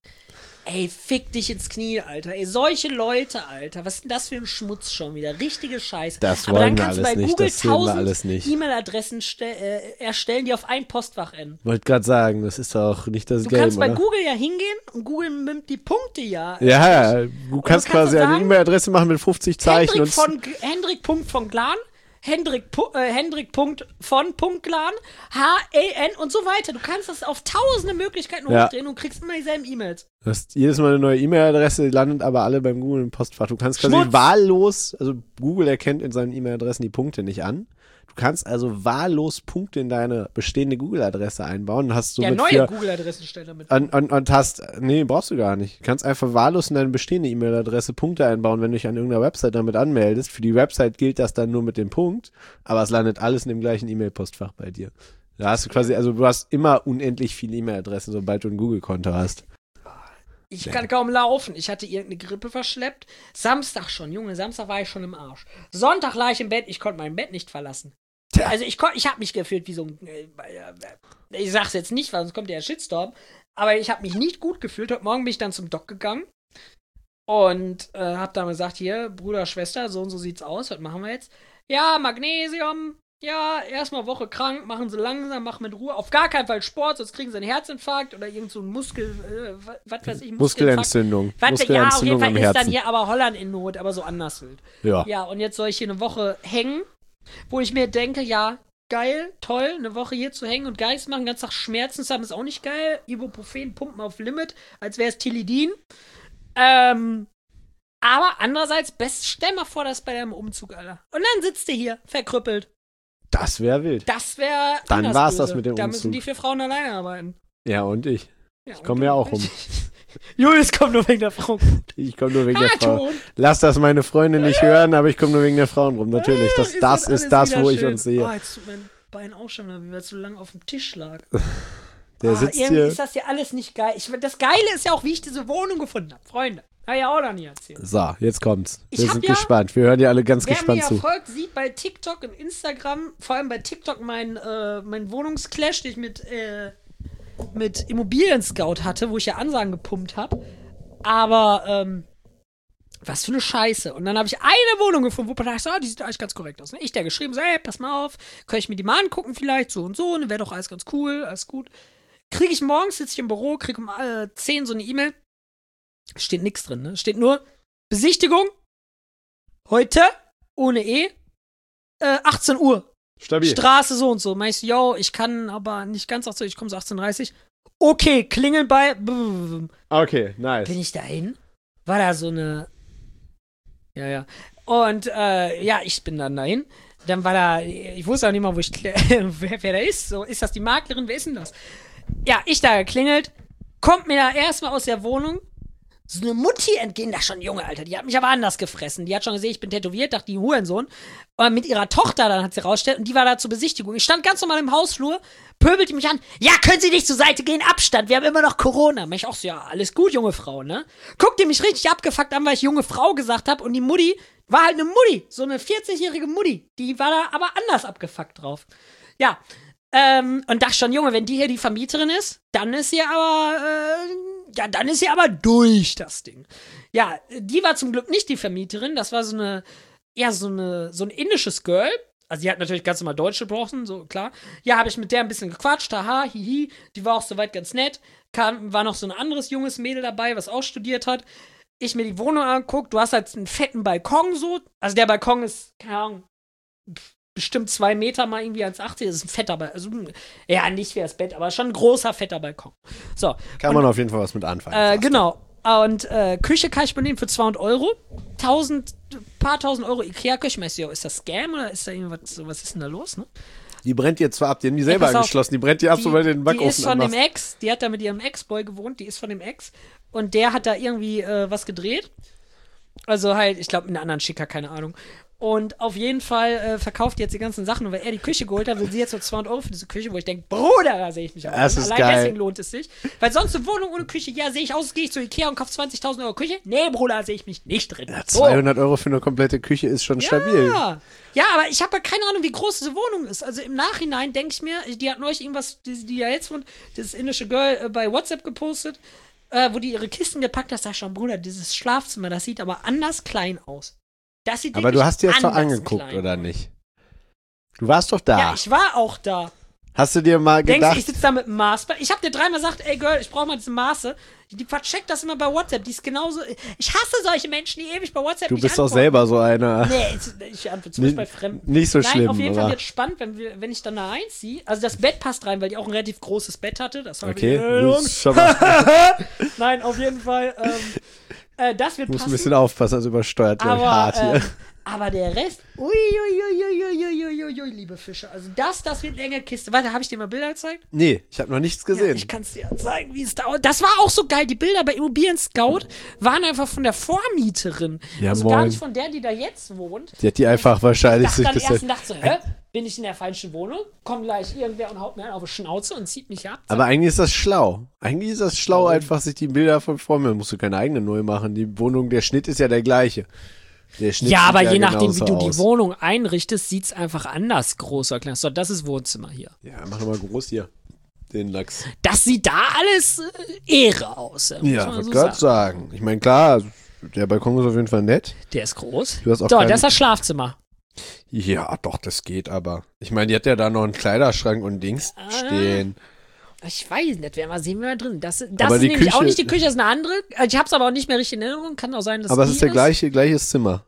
Ey, fick dich ins Knie, Alter. Ey, solche Leute, Alter. Was ist denn das für ein Schmutz schon wieder? Richtige Scheiße. Das Aber wollen dann wir kannst du alles bei nicht, Google das sehen wir alles tausend nicht. E-Mail-Adressen ste- äh, erstellen, die auf ein Postfach enden. Wollte gerade sagen, das ist doch nicht das Du Game, kannst bei oder? Google ja hingehen und Google nimmt die Punkte ja. Ja, du kannst kannst quasi du eine sagen, E-Mail-Adresse machen mit fünfzig Zeichen Hendrik und von, G- Hendrik Punkt von Glan, Hendrik, Pu- äh, Hendrik Punkt von Punkt Glan, H E N und so weiter. Du kannst das auf tausende Möglichkeiten Ja. hochdrehen und kriegst immer dieselben E-Mails. du hast jedes Mal eine neue E-Mail-Adresse, die landet aber alle beim Google im Postfach. Du kannst quasi Schmutz. wahllos, also Google erkennt in seinen E-Mail-Adressen die Punkte nicht an. Du kannst also wahllos Punkte in deine bestehende Google-Adresse einbauen. Und hast Ja, somit neue für, Google-Adressen stellen damit. und, und, und hast, nee, brauchst du gar nicht. Du kannst einfach wahllos in deine bestehende E-Mail-Adresse Punkte einbauen, wenn du dich an irgendeiner Website damit anmeldest. Für die Website gilt das dann nur mit dem Punkt, aber es landet alles in dem gleichen E-Mail-Postfach bei dir. Da hast du quasi, also du hast immer unendlich viele E-Mail-Adressen, sobald du ein Google-Konto hast. Ich kann kaum laufen. Ich hatte irgendeine Grippe verschleppt. Samstag schon, Junge, Samstag war ich schon im Arsch. Sonntag lag ich im Bett, ich konnte mein Bett nicht verlassen. Tja. Also ich, kon- ich habe mich gefühlt wie so ein, äh, ich sag's jetzt nicht, weil sonst kommt der Shitstorm, aber ich habe mich nicht gut gefühlt. Heute Morgen bin ich dann zum Doc gegangen und äh, hab dann gesagt, hier, Bruder, Schwester, so und so sieht's aus, was machen wir jetzt? Ja, Magnesium, ja, erstmal Woche krank, machen sie langsam, machen mit Ruhe. Auf gar keinen Fall Sport, sonst kriegen sie einen Herzinfarkt oder irgend so einen Muskel, äh, was weiß ich, Muskelentzündung. Was, ja, auf jeden Muskelentzündung Fall am ist Herzen. dann hier aber Holland in Not, aber so anders wild. Ja. Ja, und jetzt soll ich hier eine Woche hängen, wo ich mir denke, ja, geil, toll, eine Woche hier zu hängen und Geist machen, den ganzen Tag Schmerzen zu haben, ist auch nicht geil. Ibuprofen pumpen auf Limit, als wäre es Tilidin. Ähm, aber andererseits, best, stell mal vor, das ist bei deinem Umzug, Alter. Und dann sitzt du hier, verkrüppelt. Das wäre wild. Das wäre Dann war's das mit dem Da Umzug. müssen die vier Frauen alleine arbeiten. Ja, und ich. Ja, Ich komme ja auch um. Julius kommt nur wegen der Frau. Ich komme nur wegen der Ah, Frau. Ton. Lass das meine Freunde nicht hören, aber ich komme nur wegen der Frauen rum. Natürlich, das, Ist das alles ist das, wieder wo ich schön. uns sehe. Oh, jetzt tut mein Bein auch schon, wie wir so lange auf dem Tisch lag. Der Ah, sitzt irgendwie hier. ist das ja alles nicht geil. Ich, das Geile ist ja auch, wie ich diese Wohnung gefunden habe. Freunde, habe ich ja auch noch nie erzählt. So, jetzt kommt's. Ich Wir hab sind ja- gespannt. Wir hören dir alle ganz Wer gespannt mir zu. ja folgt, sieht bei TikTok und Instagram, vor allem bei TikTok, mein, äh, mein Wohnungsclash, den ich mit, äh, mit Immobilien-Scout hatte, wo ich ja Ansagen gepumpt habe. Aber, ähm, was für eine Scheiße. Und dann habe ich eine Wohnung gefunden, wo man dachte, ah, die sieht eigentlich ganz korrekt aus. Ne? Ich der geschrieben, so, ey, pass mal auf, kann ich mir die mal angucken vielleicht, so und so, ne, wäre doch alles ganz cool, alles gut. Kriege ich morgens, sitze ich im Büro, kriege um äh, zehn so eine E-Mail. Steht nichts drin, ne? Steht nur Besichtigung heute, ohne E, äh, achtzehn Uhr. Stabil. Straße so und so. Meinst du, yo, ich kann aber nicht ganz achtzehn Uhr, ich komme so achtzehn Uhr dreißig. Okay, klingeln bei. Okay, nice. Bin ich dahin? War da so eine. Ja, ja. Und, äh, ja, ich bin dann dahin. Dann war da, ich wusste auch nicht mal, wo ich, wer, wer da ist. So, ist das die Maklerin? Wer ist denn das? Ja, ich da geklingelt. Kommt mir da erstmal aus der Wohnung so eine Mutti entgehen, da schon Junge, Alter, die hat mich aber anders gefressen. Die hat schon gesehen, ich bin tätowiert, dachte, die Hurensohn. Und mit ihrer Tochter dann hat sie rausgestellt und die war da zur Besichtigung. Ich stand ganz normal im Hausflur, pöbelte mich an. Ja, können Sie nicht zur Seite gehen? Abstand, wir haben immer noch Corona. Ich auch so, ja, alles gut, junge Frau, ne? Guckte mich richtig abgefuckt an, weil ich junge Frau gesagt habe und die Mutti war halt eine Mutti, so eine vierzigjährige Mutti. Die war da aber anders abgefuckt drauf. Ja, ähm, und dachte schon, Junge, wenn die hier die Vermieterin ist, dann ist sie aber, äh, ja, dann ist sie aber durch, das Ding. Ja, die war zum Glück nicht die Vermieterin, das war so eine, ja, so eine, so ein indisches Girl. Also die hat natürlich ganz normal Deutsch gesprochen, so, klar. Ja, habe ich mit der ein bisschen gequatscht, haha, hihi. Die war auch soweit ganz nett. Kam, war noch so ein anderes junges Mädel dabei, was auch studiert hat. Ich mir die Wohnung anguckt, du hast halt einen fetten Balkon so. Also der Balkon ist, keine Ahnung, bestimmt zwei Meter mal irgendwie eins achtzig. Das ist ein fetter Balkon. Also, ja, nicht wie das Bett, aber schon ein großer, fetter Balkon. So. Kann und, man auf jeden Fall was mit anfangen. Äh, genau. Und äh, Küche kann ich benehmen für zweihundert Euro. Tausend, paar tausend Euro Ikea-Küche. Meinst du, ja, ist das Scam oder ist da irgendwas, was ist denn da los, ne? Die brennt dir zwar ab, die haben die selber Ey, pass auf, angeschlossen. Die brennt dir ab, die, sobald du den Backofen Die ist von dem anmachst. Ex, die hat da mit ihrem Ex-Boy gewohnt, die ist von dem Ex. Und der hat da irgendwie äh, was gedreht. Also halt, ich glaube, mit einem anderen Schicker, keine Ahnung. Und auf jeden Fall äh, verkauft die jetzt die ganzen Sachen. Und weil er die Küche geholt hat, will sie jetzt so zweihundert Euro für diese Küche, wo ich denke, Bruder, da sehe ich mich auch. Das ist Allein geil. deswegen lohnt es sich. Weil sonst eine Wohnung ohne Küche, ja, sehe ich aus, gehe ich zu Ikea und kaufe zwanzigtausend Euro Küche. Nee, Bruder, sehe ich mich nicht drin. Ja, So. zweihundert Euro für eine komplette Küche ist schon stabil. Ja, ja, aber ich habe ja keine Ahnung, wie groß diese Wohnung ist. Also im Nachhinein denke ich mir, die hat neulich irgendwas, die, die ja jetzt wohnt, dieses indische Girl äh, bei WhatsApp gepostet, äh, wo die ihre Kisten gepackt hat. Da sag ich schon, Bruder, dieses Schlafzimmer, das sieht aber anders klein aus. Das sieht Aber du wirklich hast dir das doch anders angeguckt, klein oder aus. nicht? Du warst doch da. Ja, ich war auch da. Hast du dir mal Denkst du, gedacht, ich sitze da mit einem Maß? Ich habe dir dreimal gesagt, ey Girl, ich brauche mal diese Maße. Die vercheckt das immer bei WhatsApp. Die ist genauso. Ich hasse solche Menschen, die ewig bei WhatsApp du nicht bist doch antworten. selber so einer. Nee, ich, ich antworte zum Beispiel bei Fremden. Nicht so Nein, schlimm, auf jeden Fall aber wird spannend, wenn, wir, wenn ich dann da einziehe. Also das Bett passt rein, weil die auch ein relativ großes Bett hatte. Das war okay, wieder- du musst schon mal, Nein, auf jeden Fall. Ähm, äh, das wird musst ein passen. bisschen aufpassen, das übersteuert gleich aber hart hier. äh, Aber der Rest, ui, ui, ui, ui, ui, ui, ui, ui, liebe Fische. Also das, das wird länger Kiste. Warte, habe ich dir mal Bilder gezeigt? Nee, ich habe noch nichts gesehen. Ja, ich kann es dir zeigen, wie es dauert. Das war auch so geil. Die Bilder bei Immobilien Scout waren einfach von der Vormieterin. Ja, also moin. gar nicht von der, die da jetzt wohnt. Die hat die einfach wahrscheinlich Ich sich dachte dann erst das. und dachte so, hä? Bin ich in der falschen Wohnung? Kommt gleich irgendwer und haut mir einen auf die Schnauze und zieht mich ab. Aber eigentlich ist das schlau. Eigentlich ist das schlau, einfach sich die Bilder von vor mir. Musst du keine eigene neu machen. Die Wohnung, der Schnitt ist ja der gleiche. Der Schnitt Ja, sieht aber je nachdem, wie genauso du aus. die Wohnung einrichtest, sieht's einfach anders groß oder klein. So, das ist Wohnzimmer hier. Ja, mach doch mal groß hier. Den Lachs. Das sieht da alles äh, Ehre aus. äh, muss Ja, man wollte so gerade sagen. sagen. Ich meine, klar, der Balkon ist auf jeden Fall nett. Der ist groß. Du hast auch so, keinen- das ist das Schlafzimmer. Ja, doch, das geht aber. Ich meine, die hat ja da noch einen Kleiderschrank und Dings Ah. stehen. Ich weiß nicht, werden wir sehen, wir mal drin. Das, das Aber ist die nämlich auch Küche- nicht die Küche, das ist eine andere. Also ich hab's aber auch nicht mehr richtig in Erinnerung. Kann auch sein, dass Aber es die ist der gleiche, gleiches Zimmer.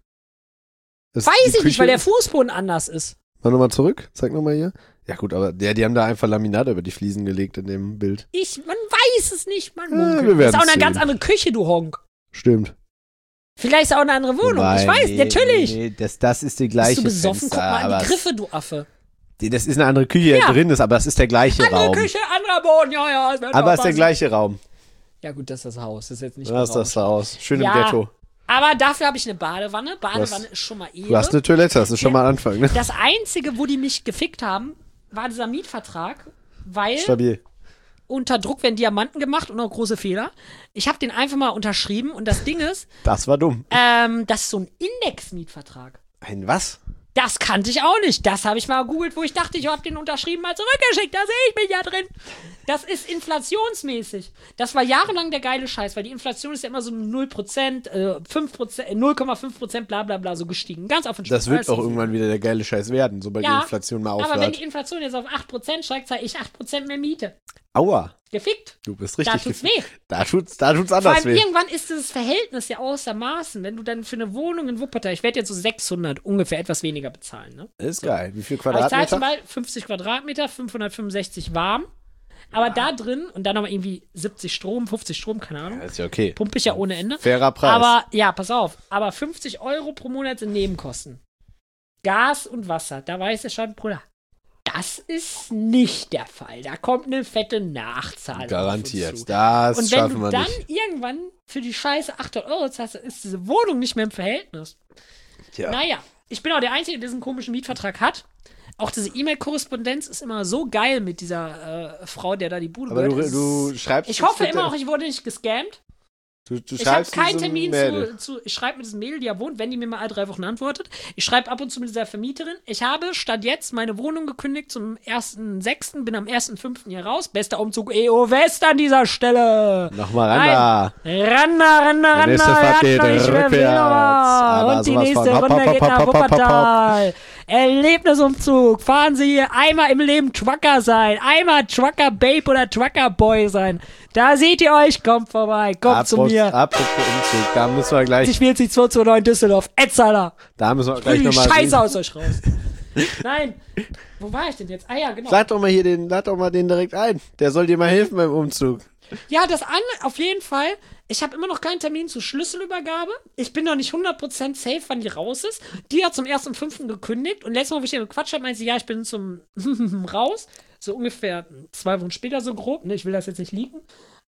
Das- Weiß die ich nicht, Küche- weil der Fußboden anders ist. Mach nochmal zurück. Zeig nochmal hier. Ja gut, aber der, die haben da einfach Laminat über die Fliesen gelegt in dem Bild. Ich, man weiß es nicht, man Ja, munkelt. wir Das ist werden's auch eine sehen. ganz andere Küche, du Honk. Stimmt. Vielleicht ist auch eine andere Wohnung. Wobei, ich weiß, nee, natürlich. Nee, das, das ist die Bist gleiche du besoffen? Fenster, Guck mal an aber die Griffe, du Affe. die- das ist eine andere Küche, die Ja. da drin ist, aber das ist der gleiche Andere Raum. Küche, anderer Boden, ja, ja. es wird Aber es ist der aufpassen. gleiche Raum. Ja gut, das ist das Haus. Das ist jetzt nicht Da ist das berauschend. Haus. Schön Ja. im Ghetto. Aber dafür habe ich eine Badewanne. Badewanne hast- ist schon mal Ehre. Du hast eine Toilette, das ist schon mal ein Anfang, ne? Das Einzige, wo die mich gefickt haben, war dieser Mietvertrag, weil Stabil. unter Druck werden Diamanten gemacht und auch große Fehler. Ich habe den einfach mal unterschrieben und das Ding ist, Das war dumm. ähm, das ist so ein Index-Mietvertrag. Ein was? Das kannte ich auch nicht. Das habe ich mal gegoogelt, wo ich dachte, ich habe den unterschrieben, mal zurückgeschickt. Da sehe ich mich ja drin. Das ist inflationsmäßig. Das war jahrelang der geile Scheiß, weil die Inflation ist ja immer so null Prozent, äh, fünf Prozent, null Komma fünf Prozent, bla bla bla, so gestiegen. Ganz auf den Das Spitz. wird Alles auch easy. irgendwann wieder der geile Scheiß werden, sobald Ja, die Inflation mal aber wenn aufhört. die Inflation jetzt auf acht Prozent steigt, zahle ich acht Prozent mehr Miete. Aua, Gefickt. du bist Da richtig tut's gefickt. weh. Da tut's, da tut's Vor anders allem weh. irgendwann ist dieses Verhältnis ja außermaßen. Wenn du dann für eine Wohnung in Wuppertal, ich werde jetzt so sechshundert ungefähr etwas weniger bezahlen, ne? Ist geil. Wie viel Aber ich zahle zum Quadratmeter? Beispiel fünfzig Quadratmeter, fünfhundertfünfundsechzig warm. Aber da drin und dann nochmal irgendwie siebzig Strom, fünfzig Strom, keine Ahnung. Das ist ja okay. Pumpe ich ja ohne Ende. Fairer Preis. Aber, ja, pass auf. Aber fünfzig Euro pro Monat sind Nebenkosten. Gas und Wasser. Da weiß ich schon, Bruder, das ist nicht der Fall. Da kommt eine fette Nachzahlung. auf Garantiert. uns zu. Das Und wenn schaffen du wir dann nicht. irgendwann für die Scheiße achthundert Euro zahlst, dann ist diese Wohnung nicht mehr im Verhältnis. Tja. Naja, ich bin auch der Einzige, der diesen komischen Mietvertrag hat. Auch diese E-Mail-Korrespondenz ist immer so geil mit dieser äh, Frau, der da die Bude Aber du, gehört. du schreibst. Ich jetzt hoffe bitte- immer noch, ich wurde nicht gescammt. Du, du Ich habe schreibst keinen diesem Termin Mädel. zu, zu. Ich schreibe mit diesem Mädel, die ja wohnt, wenn die mir mal alle drei Wochen antwortet. Ich schreibe ab und zu mit dieser Vermieterin. Ich habe statt jetzt meine Wohnung gekündigt zum ersten sechsten bin am ersten fünften hier raus. Bester Umzug E O West an dieser Stelle. Nochmal ran da. Randa, Randa, Die Randa. nächste Fahrt geht Randa, ich will rückwärts. nochmal. Aber Und die sowas nächste von hopp, Runde hopp, geht hopp, nach hopp, hopp, hopp, Wuppertal. Erlebnisumzug. Fahren Sie hier einmal im Leben Trucker sein. Einmal Trucker Babe oder Trucker Boy sein. Da seht ihr euch. Kommt vorbei. Kommt zu Apropos- mir. Apropos Umzug, da müssen wir gleich, Ich wähle sie zwei zwei neun Düsseldorf. Etzala. da müssen wir Bring gleich die nochmal Scheiße reden. aus euch raus. Nein. Wo war ich denn jetzt? Ah ja, genau. Lad doch mal hier den, lad doch mal den direkt ein. Der soll dir mal helfen beim Umzug. Ja, das an, auf jeden Fall. Ich habe immer noch keinen Termin zur Schlüsselübergabe. Ich bin noch nicht hundert Prozent safe, wann die raus ist. Die hat zum ersten fünften gekündigt. Und letztes Mal, wo ich ihr gequatscht habe, meinte sie, ja, ich bin zum raus. So ungefähr zwei Wochen später so grob. Ne, ich will das jetzt nicht leaken.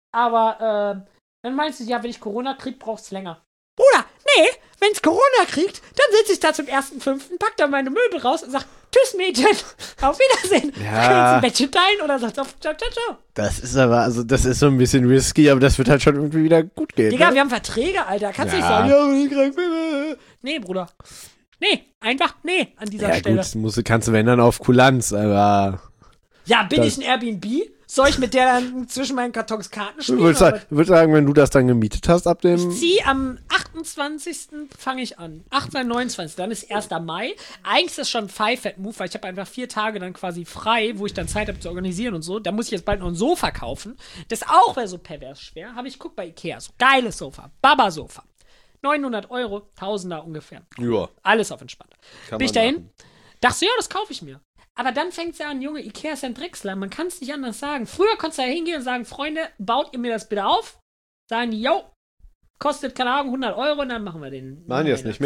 Aber äh, dann meinte sie, ja, wenn ich Corona krieg, braucht's länger. Bruder, nee, wenn's Corona kriegt, dann sitze ich da zum ersten fünften, pack da meine Möbel raus und sag, tschüss Mädchen, auf Wiedersehen. Ja. Kannst du ein Bettchen teilen oder sagst auf, ciao, ciao, ciao. Das ist aber, also das ist so ein bisschen risky, aber das wird halt schon irgendwie wieder gut gehen. Digga, ne? wir haben Verträge, Alter. Kannst du Ja. nicht sagen, ja, wenn ich krank bin. Nee, Bruder. Nee, einfach nee an dieser Ja Stelle. gut, musst, du- kannst du wenn dann auf Kulanz, aber Ja, bin das- ich ein Airbnb? Soll ich mit der dann zwischen meinen Kartons Karten ich spielen? würde oder sagen, würd sagen, wenn du das dann gemietet hast ab dem... Ich zieh am achtundzwanzigsten fange ich an. achtundzwanzigsten, neunundzwanzigsten Dann ist erster Mai. Eigentlich ist das schon ein Five-Fat-Move, weil ich habe einfach vier Tage dann quasi frei, wo ich dann Zeit habe zu organisieren und so. Da muss ich jetzt bald noch ein Sofa kaufen. Das auch wäre so pervers schwer. Habe ich guckt bei Ikea. So geiles Sofa. Baba-Sofa. neunhundert Euro, Tausender ungefähr. Ja, Alles auf entspannt. kann Bin ich man dahin? machen. Dachte, ja, das kaufe ich mir. Aber dann fängt es ja an, Junge, Ikea ist ein Drecksler. Man kann es nicht anders sagen. Früher konntest du da hingehen und sagen, Freunde, baut ihr mir das bitte auf? Sagen die, yo, kostet, keine Ahnung, hundert Euro und dann machen wir den. Machen die das nicht mehr?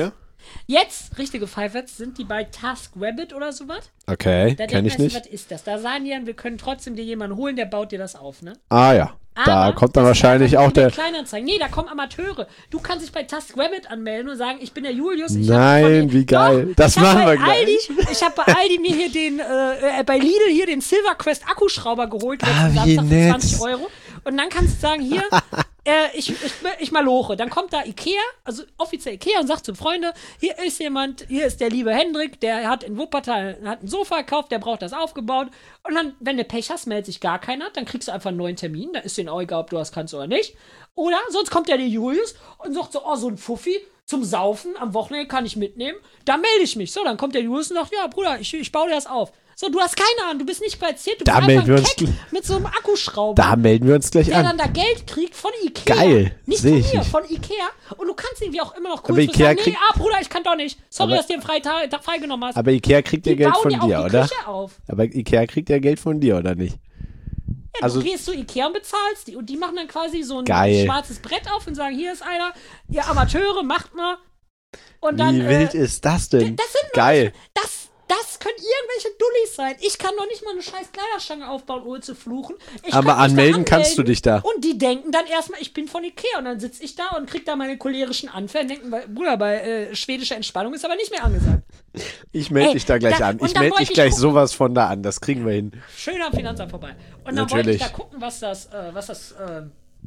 Jetzt, richtige Pfeifers, sind die bei TaskRabbit oder sowas. Okay, Da kenn denken ich wir, nicht. was ist das? Da sagen die dann, wir können trotzdem dir jemanden holen, der baut dir das auf, ne? Ah ja, da Aber kommt dann das ist wahrscheinlich einfach auch der... Kleinanzeigen. Nee, da kommen Amateure. Du kannst dich bei TaskRabbit anmelden und sagen, ich bin der Julius. Ich hab Nein, von dir- wie geil. Doch, Das ich hab machen bei wir gleich. Aldi, ich habe bei Aldi mir hier den, äh, äh, bei Lidl hier den Silverquest Akkuschrauber geholt. Ah, letzten wie Samstag für nett. zwanzig Euro. Und dann kannst du sagen, hier, äh, ich, ich, ich maloche. Dann kommt da Ikea, also offiziell Ikea und sagt zu Freunde, hier ist jemand, hier ist der liebe Hendrik, der hat in Wuppertal hat ein Sofa gekauft, der braucht das aufgebaut. Und dann, wenn du Pech hast, meldet sich gar keiner, dann kriegst du einfach einen neuen Termin. Da ist denen auch egal, ob du das kannst oder nicht. Oder sonst kommt ja der Julius und sagt so, oh, so ein Fuffi zum Saufen am Wochenende kann ich mitnehmen. Da melde ich mich. So, dann kommt der Julius und sagt, ja, Bruder, ich, ich baue dir das auf. So, du hast keine Ahnung, du bist nicht qualifiziert, du Da bist melden einfach wir ein uns Keck gl- mit so einem Akkuschrauber, Da melden wir uns gleich der an. dann da Geld kriegt von Ikea. Geil, Nicht seh von ich mir, nicht. von Ikea. Und du kannst irgendwie auch immer noch Aber cool Ikea sagen, nee, kriegt- ah, Bruder, ich kann doch nicht. Sorry, Aber- dass du den Freitag Tag freigenommen hast. Aber Ikea kriegt ja die Geld bauen von ja auch dir, die oder? Küche auf. Aber Ikea kriegt ja Geld von dir, oder nicht? Ja, Also- du gehst zu Ikea und bezahlst die. Und die machen dann quasi so ein Geil. schwarzes Brett auf und sagen, hier ist einer, ihr Amateure, macht mal. Und dann, Wie wild äh, ist das denn? das sind noch Geil. Nicht, das, das können irgendwelche Dullis sein. Ich kann doch nicht mal eine scheiß Kleiderstange aufbauen, ohne zu fluchen. Ich Aber kann mich da anmelden kannst du dich da. Und die denken dann erstmal, ich bin von Ikea. Und dann sitze ich da und krieg da meine cholerischen Anfälle und denken, weil, Bruder, bei äh, schwedischer Entspannung ist aber nicht mehr angesagt. Ich melde Ey, dich da gleich da- an. und Ich dann melde wollte dich ich gleich gucken. sowas von da an. Das kriegen wir hin. Schön am Finanzamt vorbei. Und dann wollte ich Natürlich. da gucken, was das, äh, was das, äh,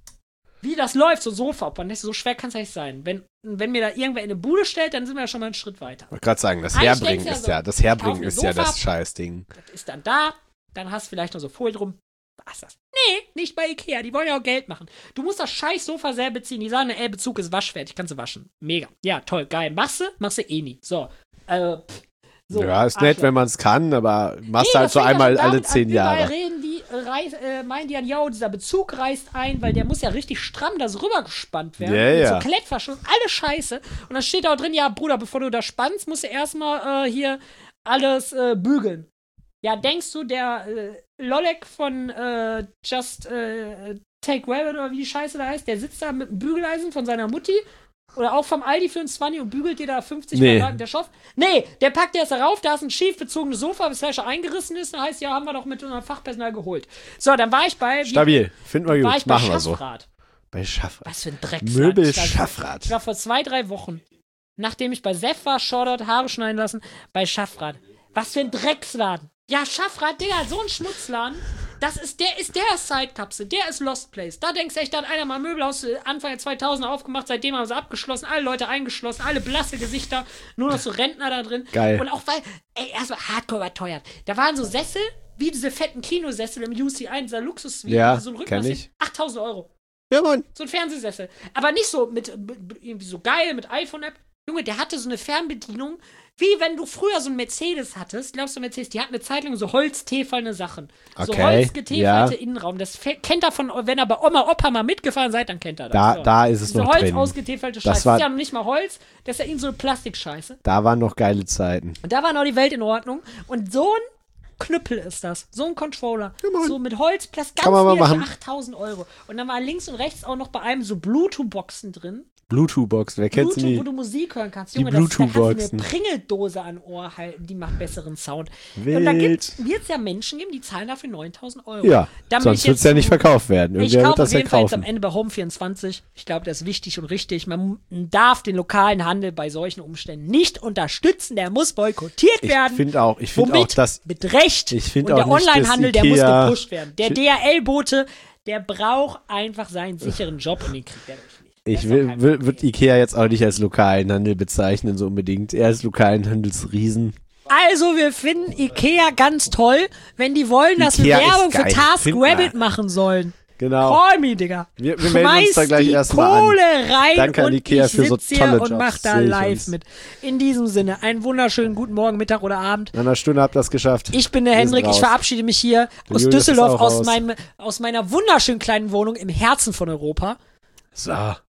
wie das läuft, so Sofa. Ob man nicht so schwer kann es ja nicht sein. Wenn, wenn mir da irgendwer in eine Bude stellt, dann sind wir ja schon mal einen Schritt weiter. Ich wollte gerade sagen, das Eigentlich Herbringen denkst du ja ist so, ja, das ich Herbringen kauf mir ist ja Sofa. das Scheißding. Das ist dann da, dann hast du vielleicht noch so Folie drum. Was ist das? Nee, nicht bei Ikea. Die wollen ja auch Geld machen. Du musst das scheiß Sofa selber beziehen. Die sagen, ey, Bezug ist waschfertig. Kannst du waschen. Mega. Ja, toll, geil. Machst du? Machst du eh nie. So. Äh, pff. So, Ja, ist nett, Arschloch. wenn man es kann, aber machst Nee, halt das so fängt ja einmal schon alle damit zehn an, Jahre. Überall reden die, äh, reiß, äh, meinen die dann, ja, dieser Bezug reißt ein, weil der muss ja richtig stramm da so rübergespannt werden. Ja, mit ja. so Klettverschluss, alle Scheiße. Und dann steht da auch drin, ja, Bruder, bevor du da spannst, musst du erstmal äh, hier alles äh, bügeln. Ja, denkst du, der äh, Lollek von äh, Just äh, Take Rabbit oder wie die Scheiße da heißt, der sitzt da mit einem Bügeleisen von seiner Mutti oder auch vom Aldi für ein zwanzig und bügelt dir da fünfzig Nee. Quadratmeter der Stoff? Nee, der packt dir das da rauf, da ist ein schief bezogenes Sofa, das schon eingerissen ist, dann heißt, ja, haben wir doch mit unserem Fachpersonal geholt. So, dann war ich bei... wie- Stabil, finden wir War gut, ich bei machen wir so. Schaffrat. Bei Schaffrat. Was für ein Drecksladen. Möbel Ich war- Schaffrat. Ich war vor zwei, drei Wochen, nachdem ich bei Seff war, Shoutout, Haare schneiden lassen, bei Schaffrat. Was für ein Drecksladen. Ja, Schaffrat, Digga, so ein Schmutzladen. Das ist, der ist der Sidekapsel, der ist Lost Place. Da denkst du echt, da hat einer mal Möbel aus äh, Anfang der zweitausender aufgemacht, seitdem haben sie abgeschlossen, alle Leute eingeschlossen, alle blasse Gesichter, nur noch so Rentner da drin. Geil. Und auch weil, ey, erstmal hardcore überteuert. Da waren so Sessel, wie diese fetten Kinosessel im U C eins, dieser Luxus-Suite, Ja, so ein kenn Rückmaß, ich. achttausend Euro. Ja, Mann. So ein Fernsehsessel. Aber nicht so mit, mit irgendwie so geil, mit iPhone-App. Junge, der hatte so eine Fernbedienung, wie wenn du früher so ein Mercedes hattest. Glaubst du, Mercedes, die hatten eine Zeit lang so holztäferne Sachen. So Okay, holzgetäfelte ja. Innenraum. Das fe- kennt er von, wenn ihr bei Oma, Opa mal mitgefahren seid, dann kennt er das. Da, so. da ist es Diese noch Holz drin. ausgetäfelte Das Scheiße. Das war- ist ja noch nicht mal Holz, das ist ja irgend so eine Plastikscheiße. Da waren noch geile Zeiten. Und da war noch die Welt in Ordnung. Und so ein Knüppel ist das. So ein Controller. so mit Holz, Plastik, Kann man mal ganz viel für machen. achttausend Euro. Und dann war links und rechts auch noch bei einem so Bluetooth-Boxen drin. Bluetooth-Box, wer kennt sie Bluetooth, wo nie? du Musik hören kannst. Die Junge, das, da kannst du eine Bluetooth-Boxen. Pringeldose an Ohr halten, die macht besseren Sound. Wild. Und da wird es ja Menschen geben, die zahlen dafür neuntausend Euro. Ja, Dann bin sonst ich wird es jetzt ja nicht so- verkauft werden. Ich Irgendwer wird kaufe das auf ja jeden Fall jetzt am kaufen. Ende bei Home vierundzwanzig. Ich glaube, das ist wichtig und richtig. Man darf den lokalen Handel bei solchen Umständen nicht unterstützen. Der muss boykottiert Ich werden. finde auch, ich finde auch, Womit? dass Mit Recht. Ich find und auch der nicht, dass Onlinehandel, der muss Ikea- gepusht werden. Der D H L-Bote, der braucht einfach seinen sicheren Job und den kriegt er nicht. Das ich ist doch will, kein will, Problem. wird Ikea jetzt auch nicht als lokalen Handel bezeichnen, so unbedingt. Er ist lokalen Handelsriesen. Also, wir finden Ikea ganz toll, wenn die wollen, dass wir Ikea ist Werbung für geil. TaskRabbit Find machen sollen. Genau. Call me, Digga. Wir- wir melden uns da Schmeiß gleich die erstmal an. Kohle rein Danke an und Ikea ich für so sitz hier tolle und Jobs. mach da Sehe ich live uns. mit. In diesem Sinne, einen wunderschönen guten Morgen, Mittag oder Abend. In einer Stunde habt ihr das geschafft. Ich bin der Wir sind Hendrik, ich raus. verabschiede mich hier aus Julius ist Düsseldorf, auch aus, raus. meinem, aus meiner wunderschönen kleinen Wohnung im Herzen von Europa. So.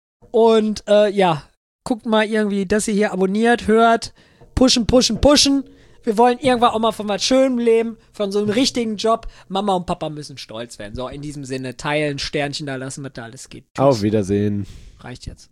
Und äh, ja, guckt mal irgendwie, dass ihr hier abonniert, hört, pushen, pushen, pushen. Wir wollen irgendwann auch mal von was Schönem leben, von so einem richtigen Job. Mama und Papa müssen stolz werden. So, in diesem Sinne, teilen, Sternchen da lassen, was da alles geht. Tschüss. Auf Wiedersehen. Reicht jetzt.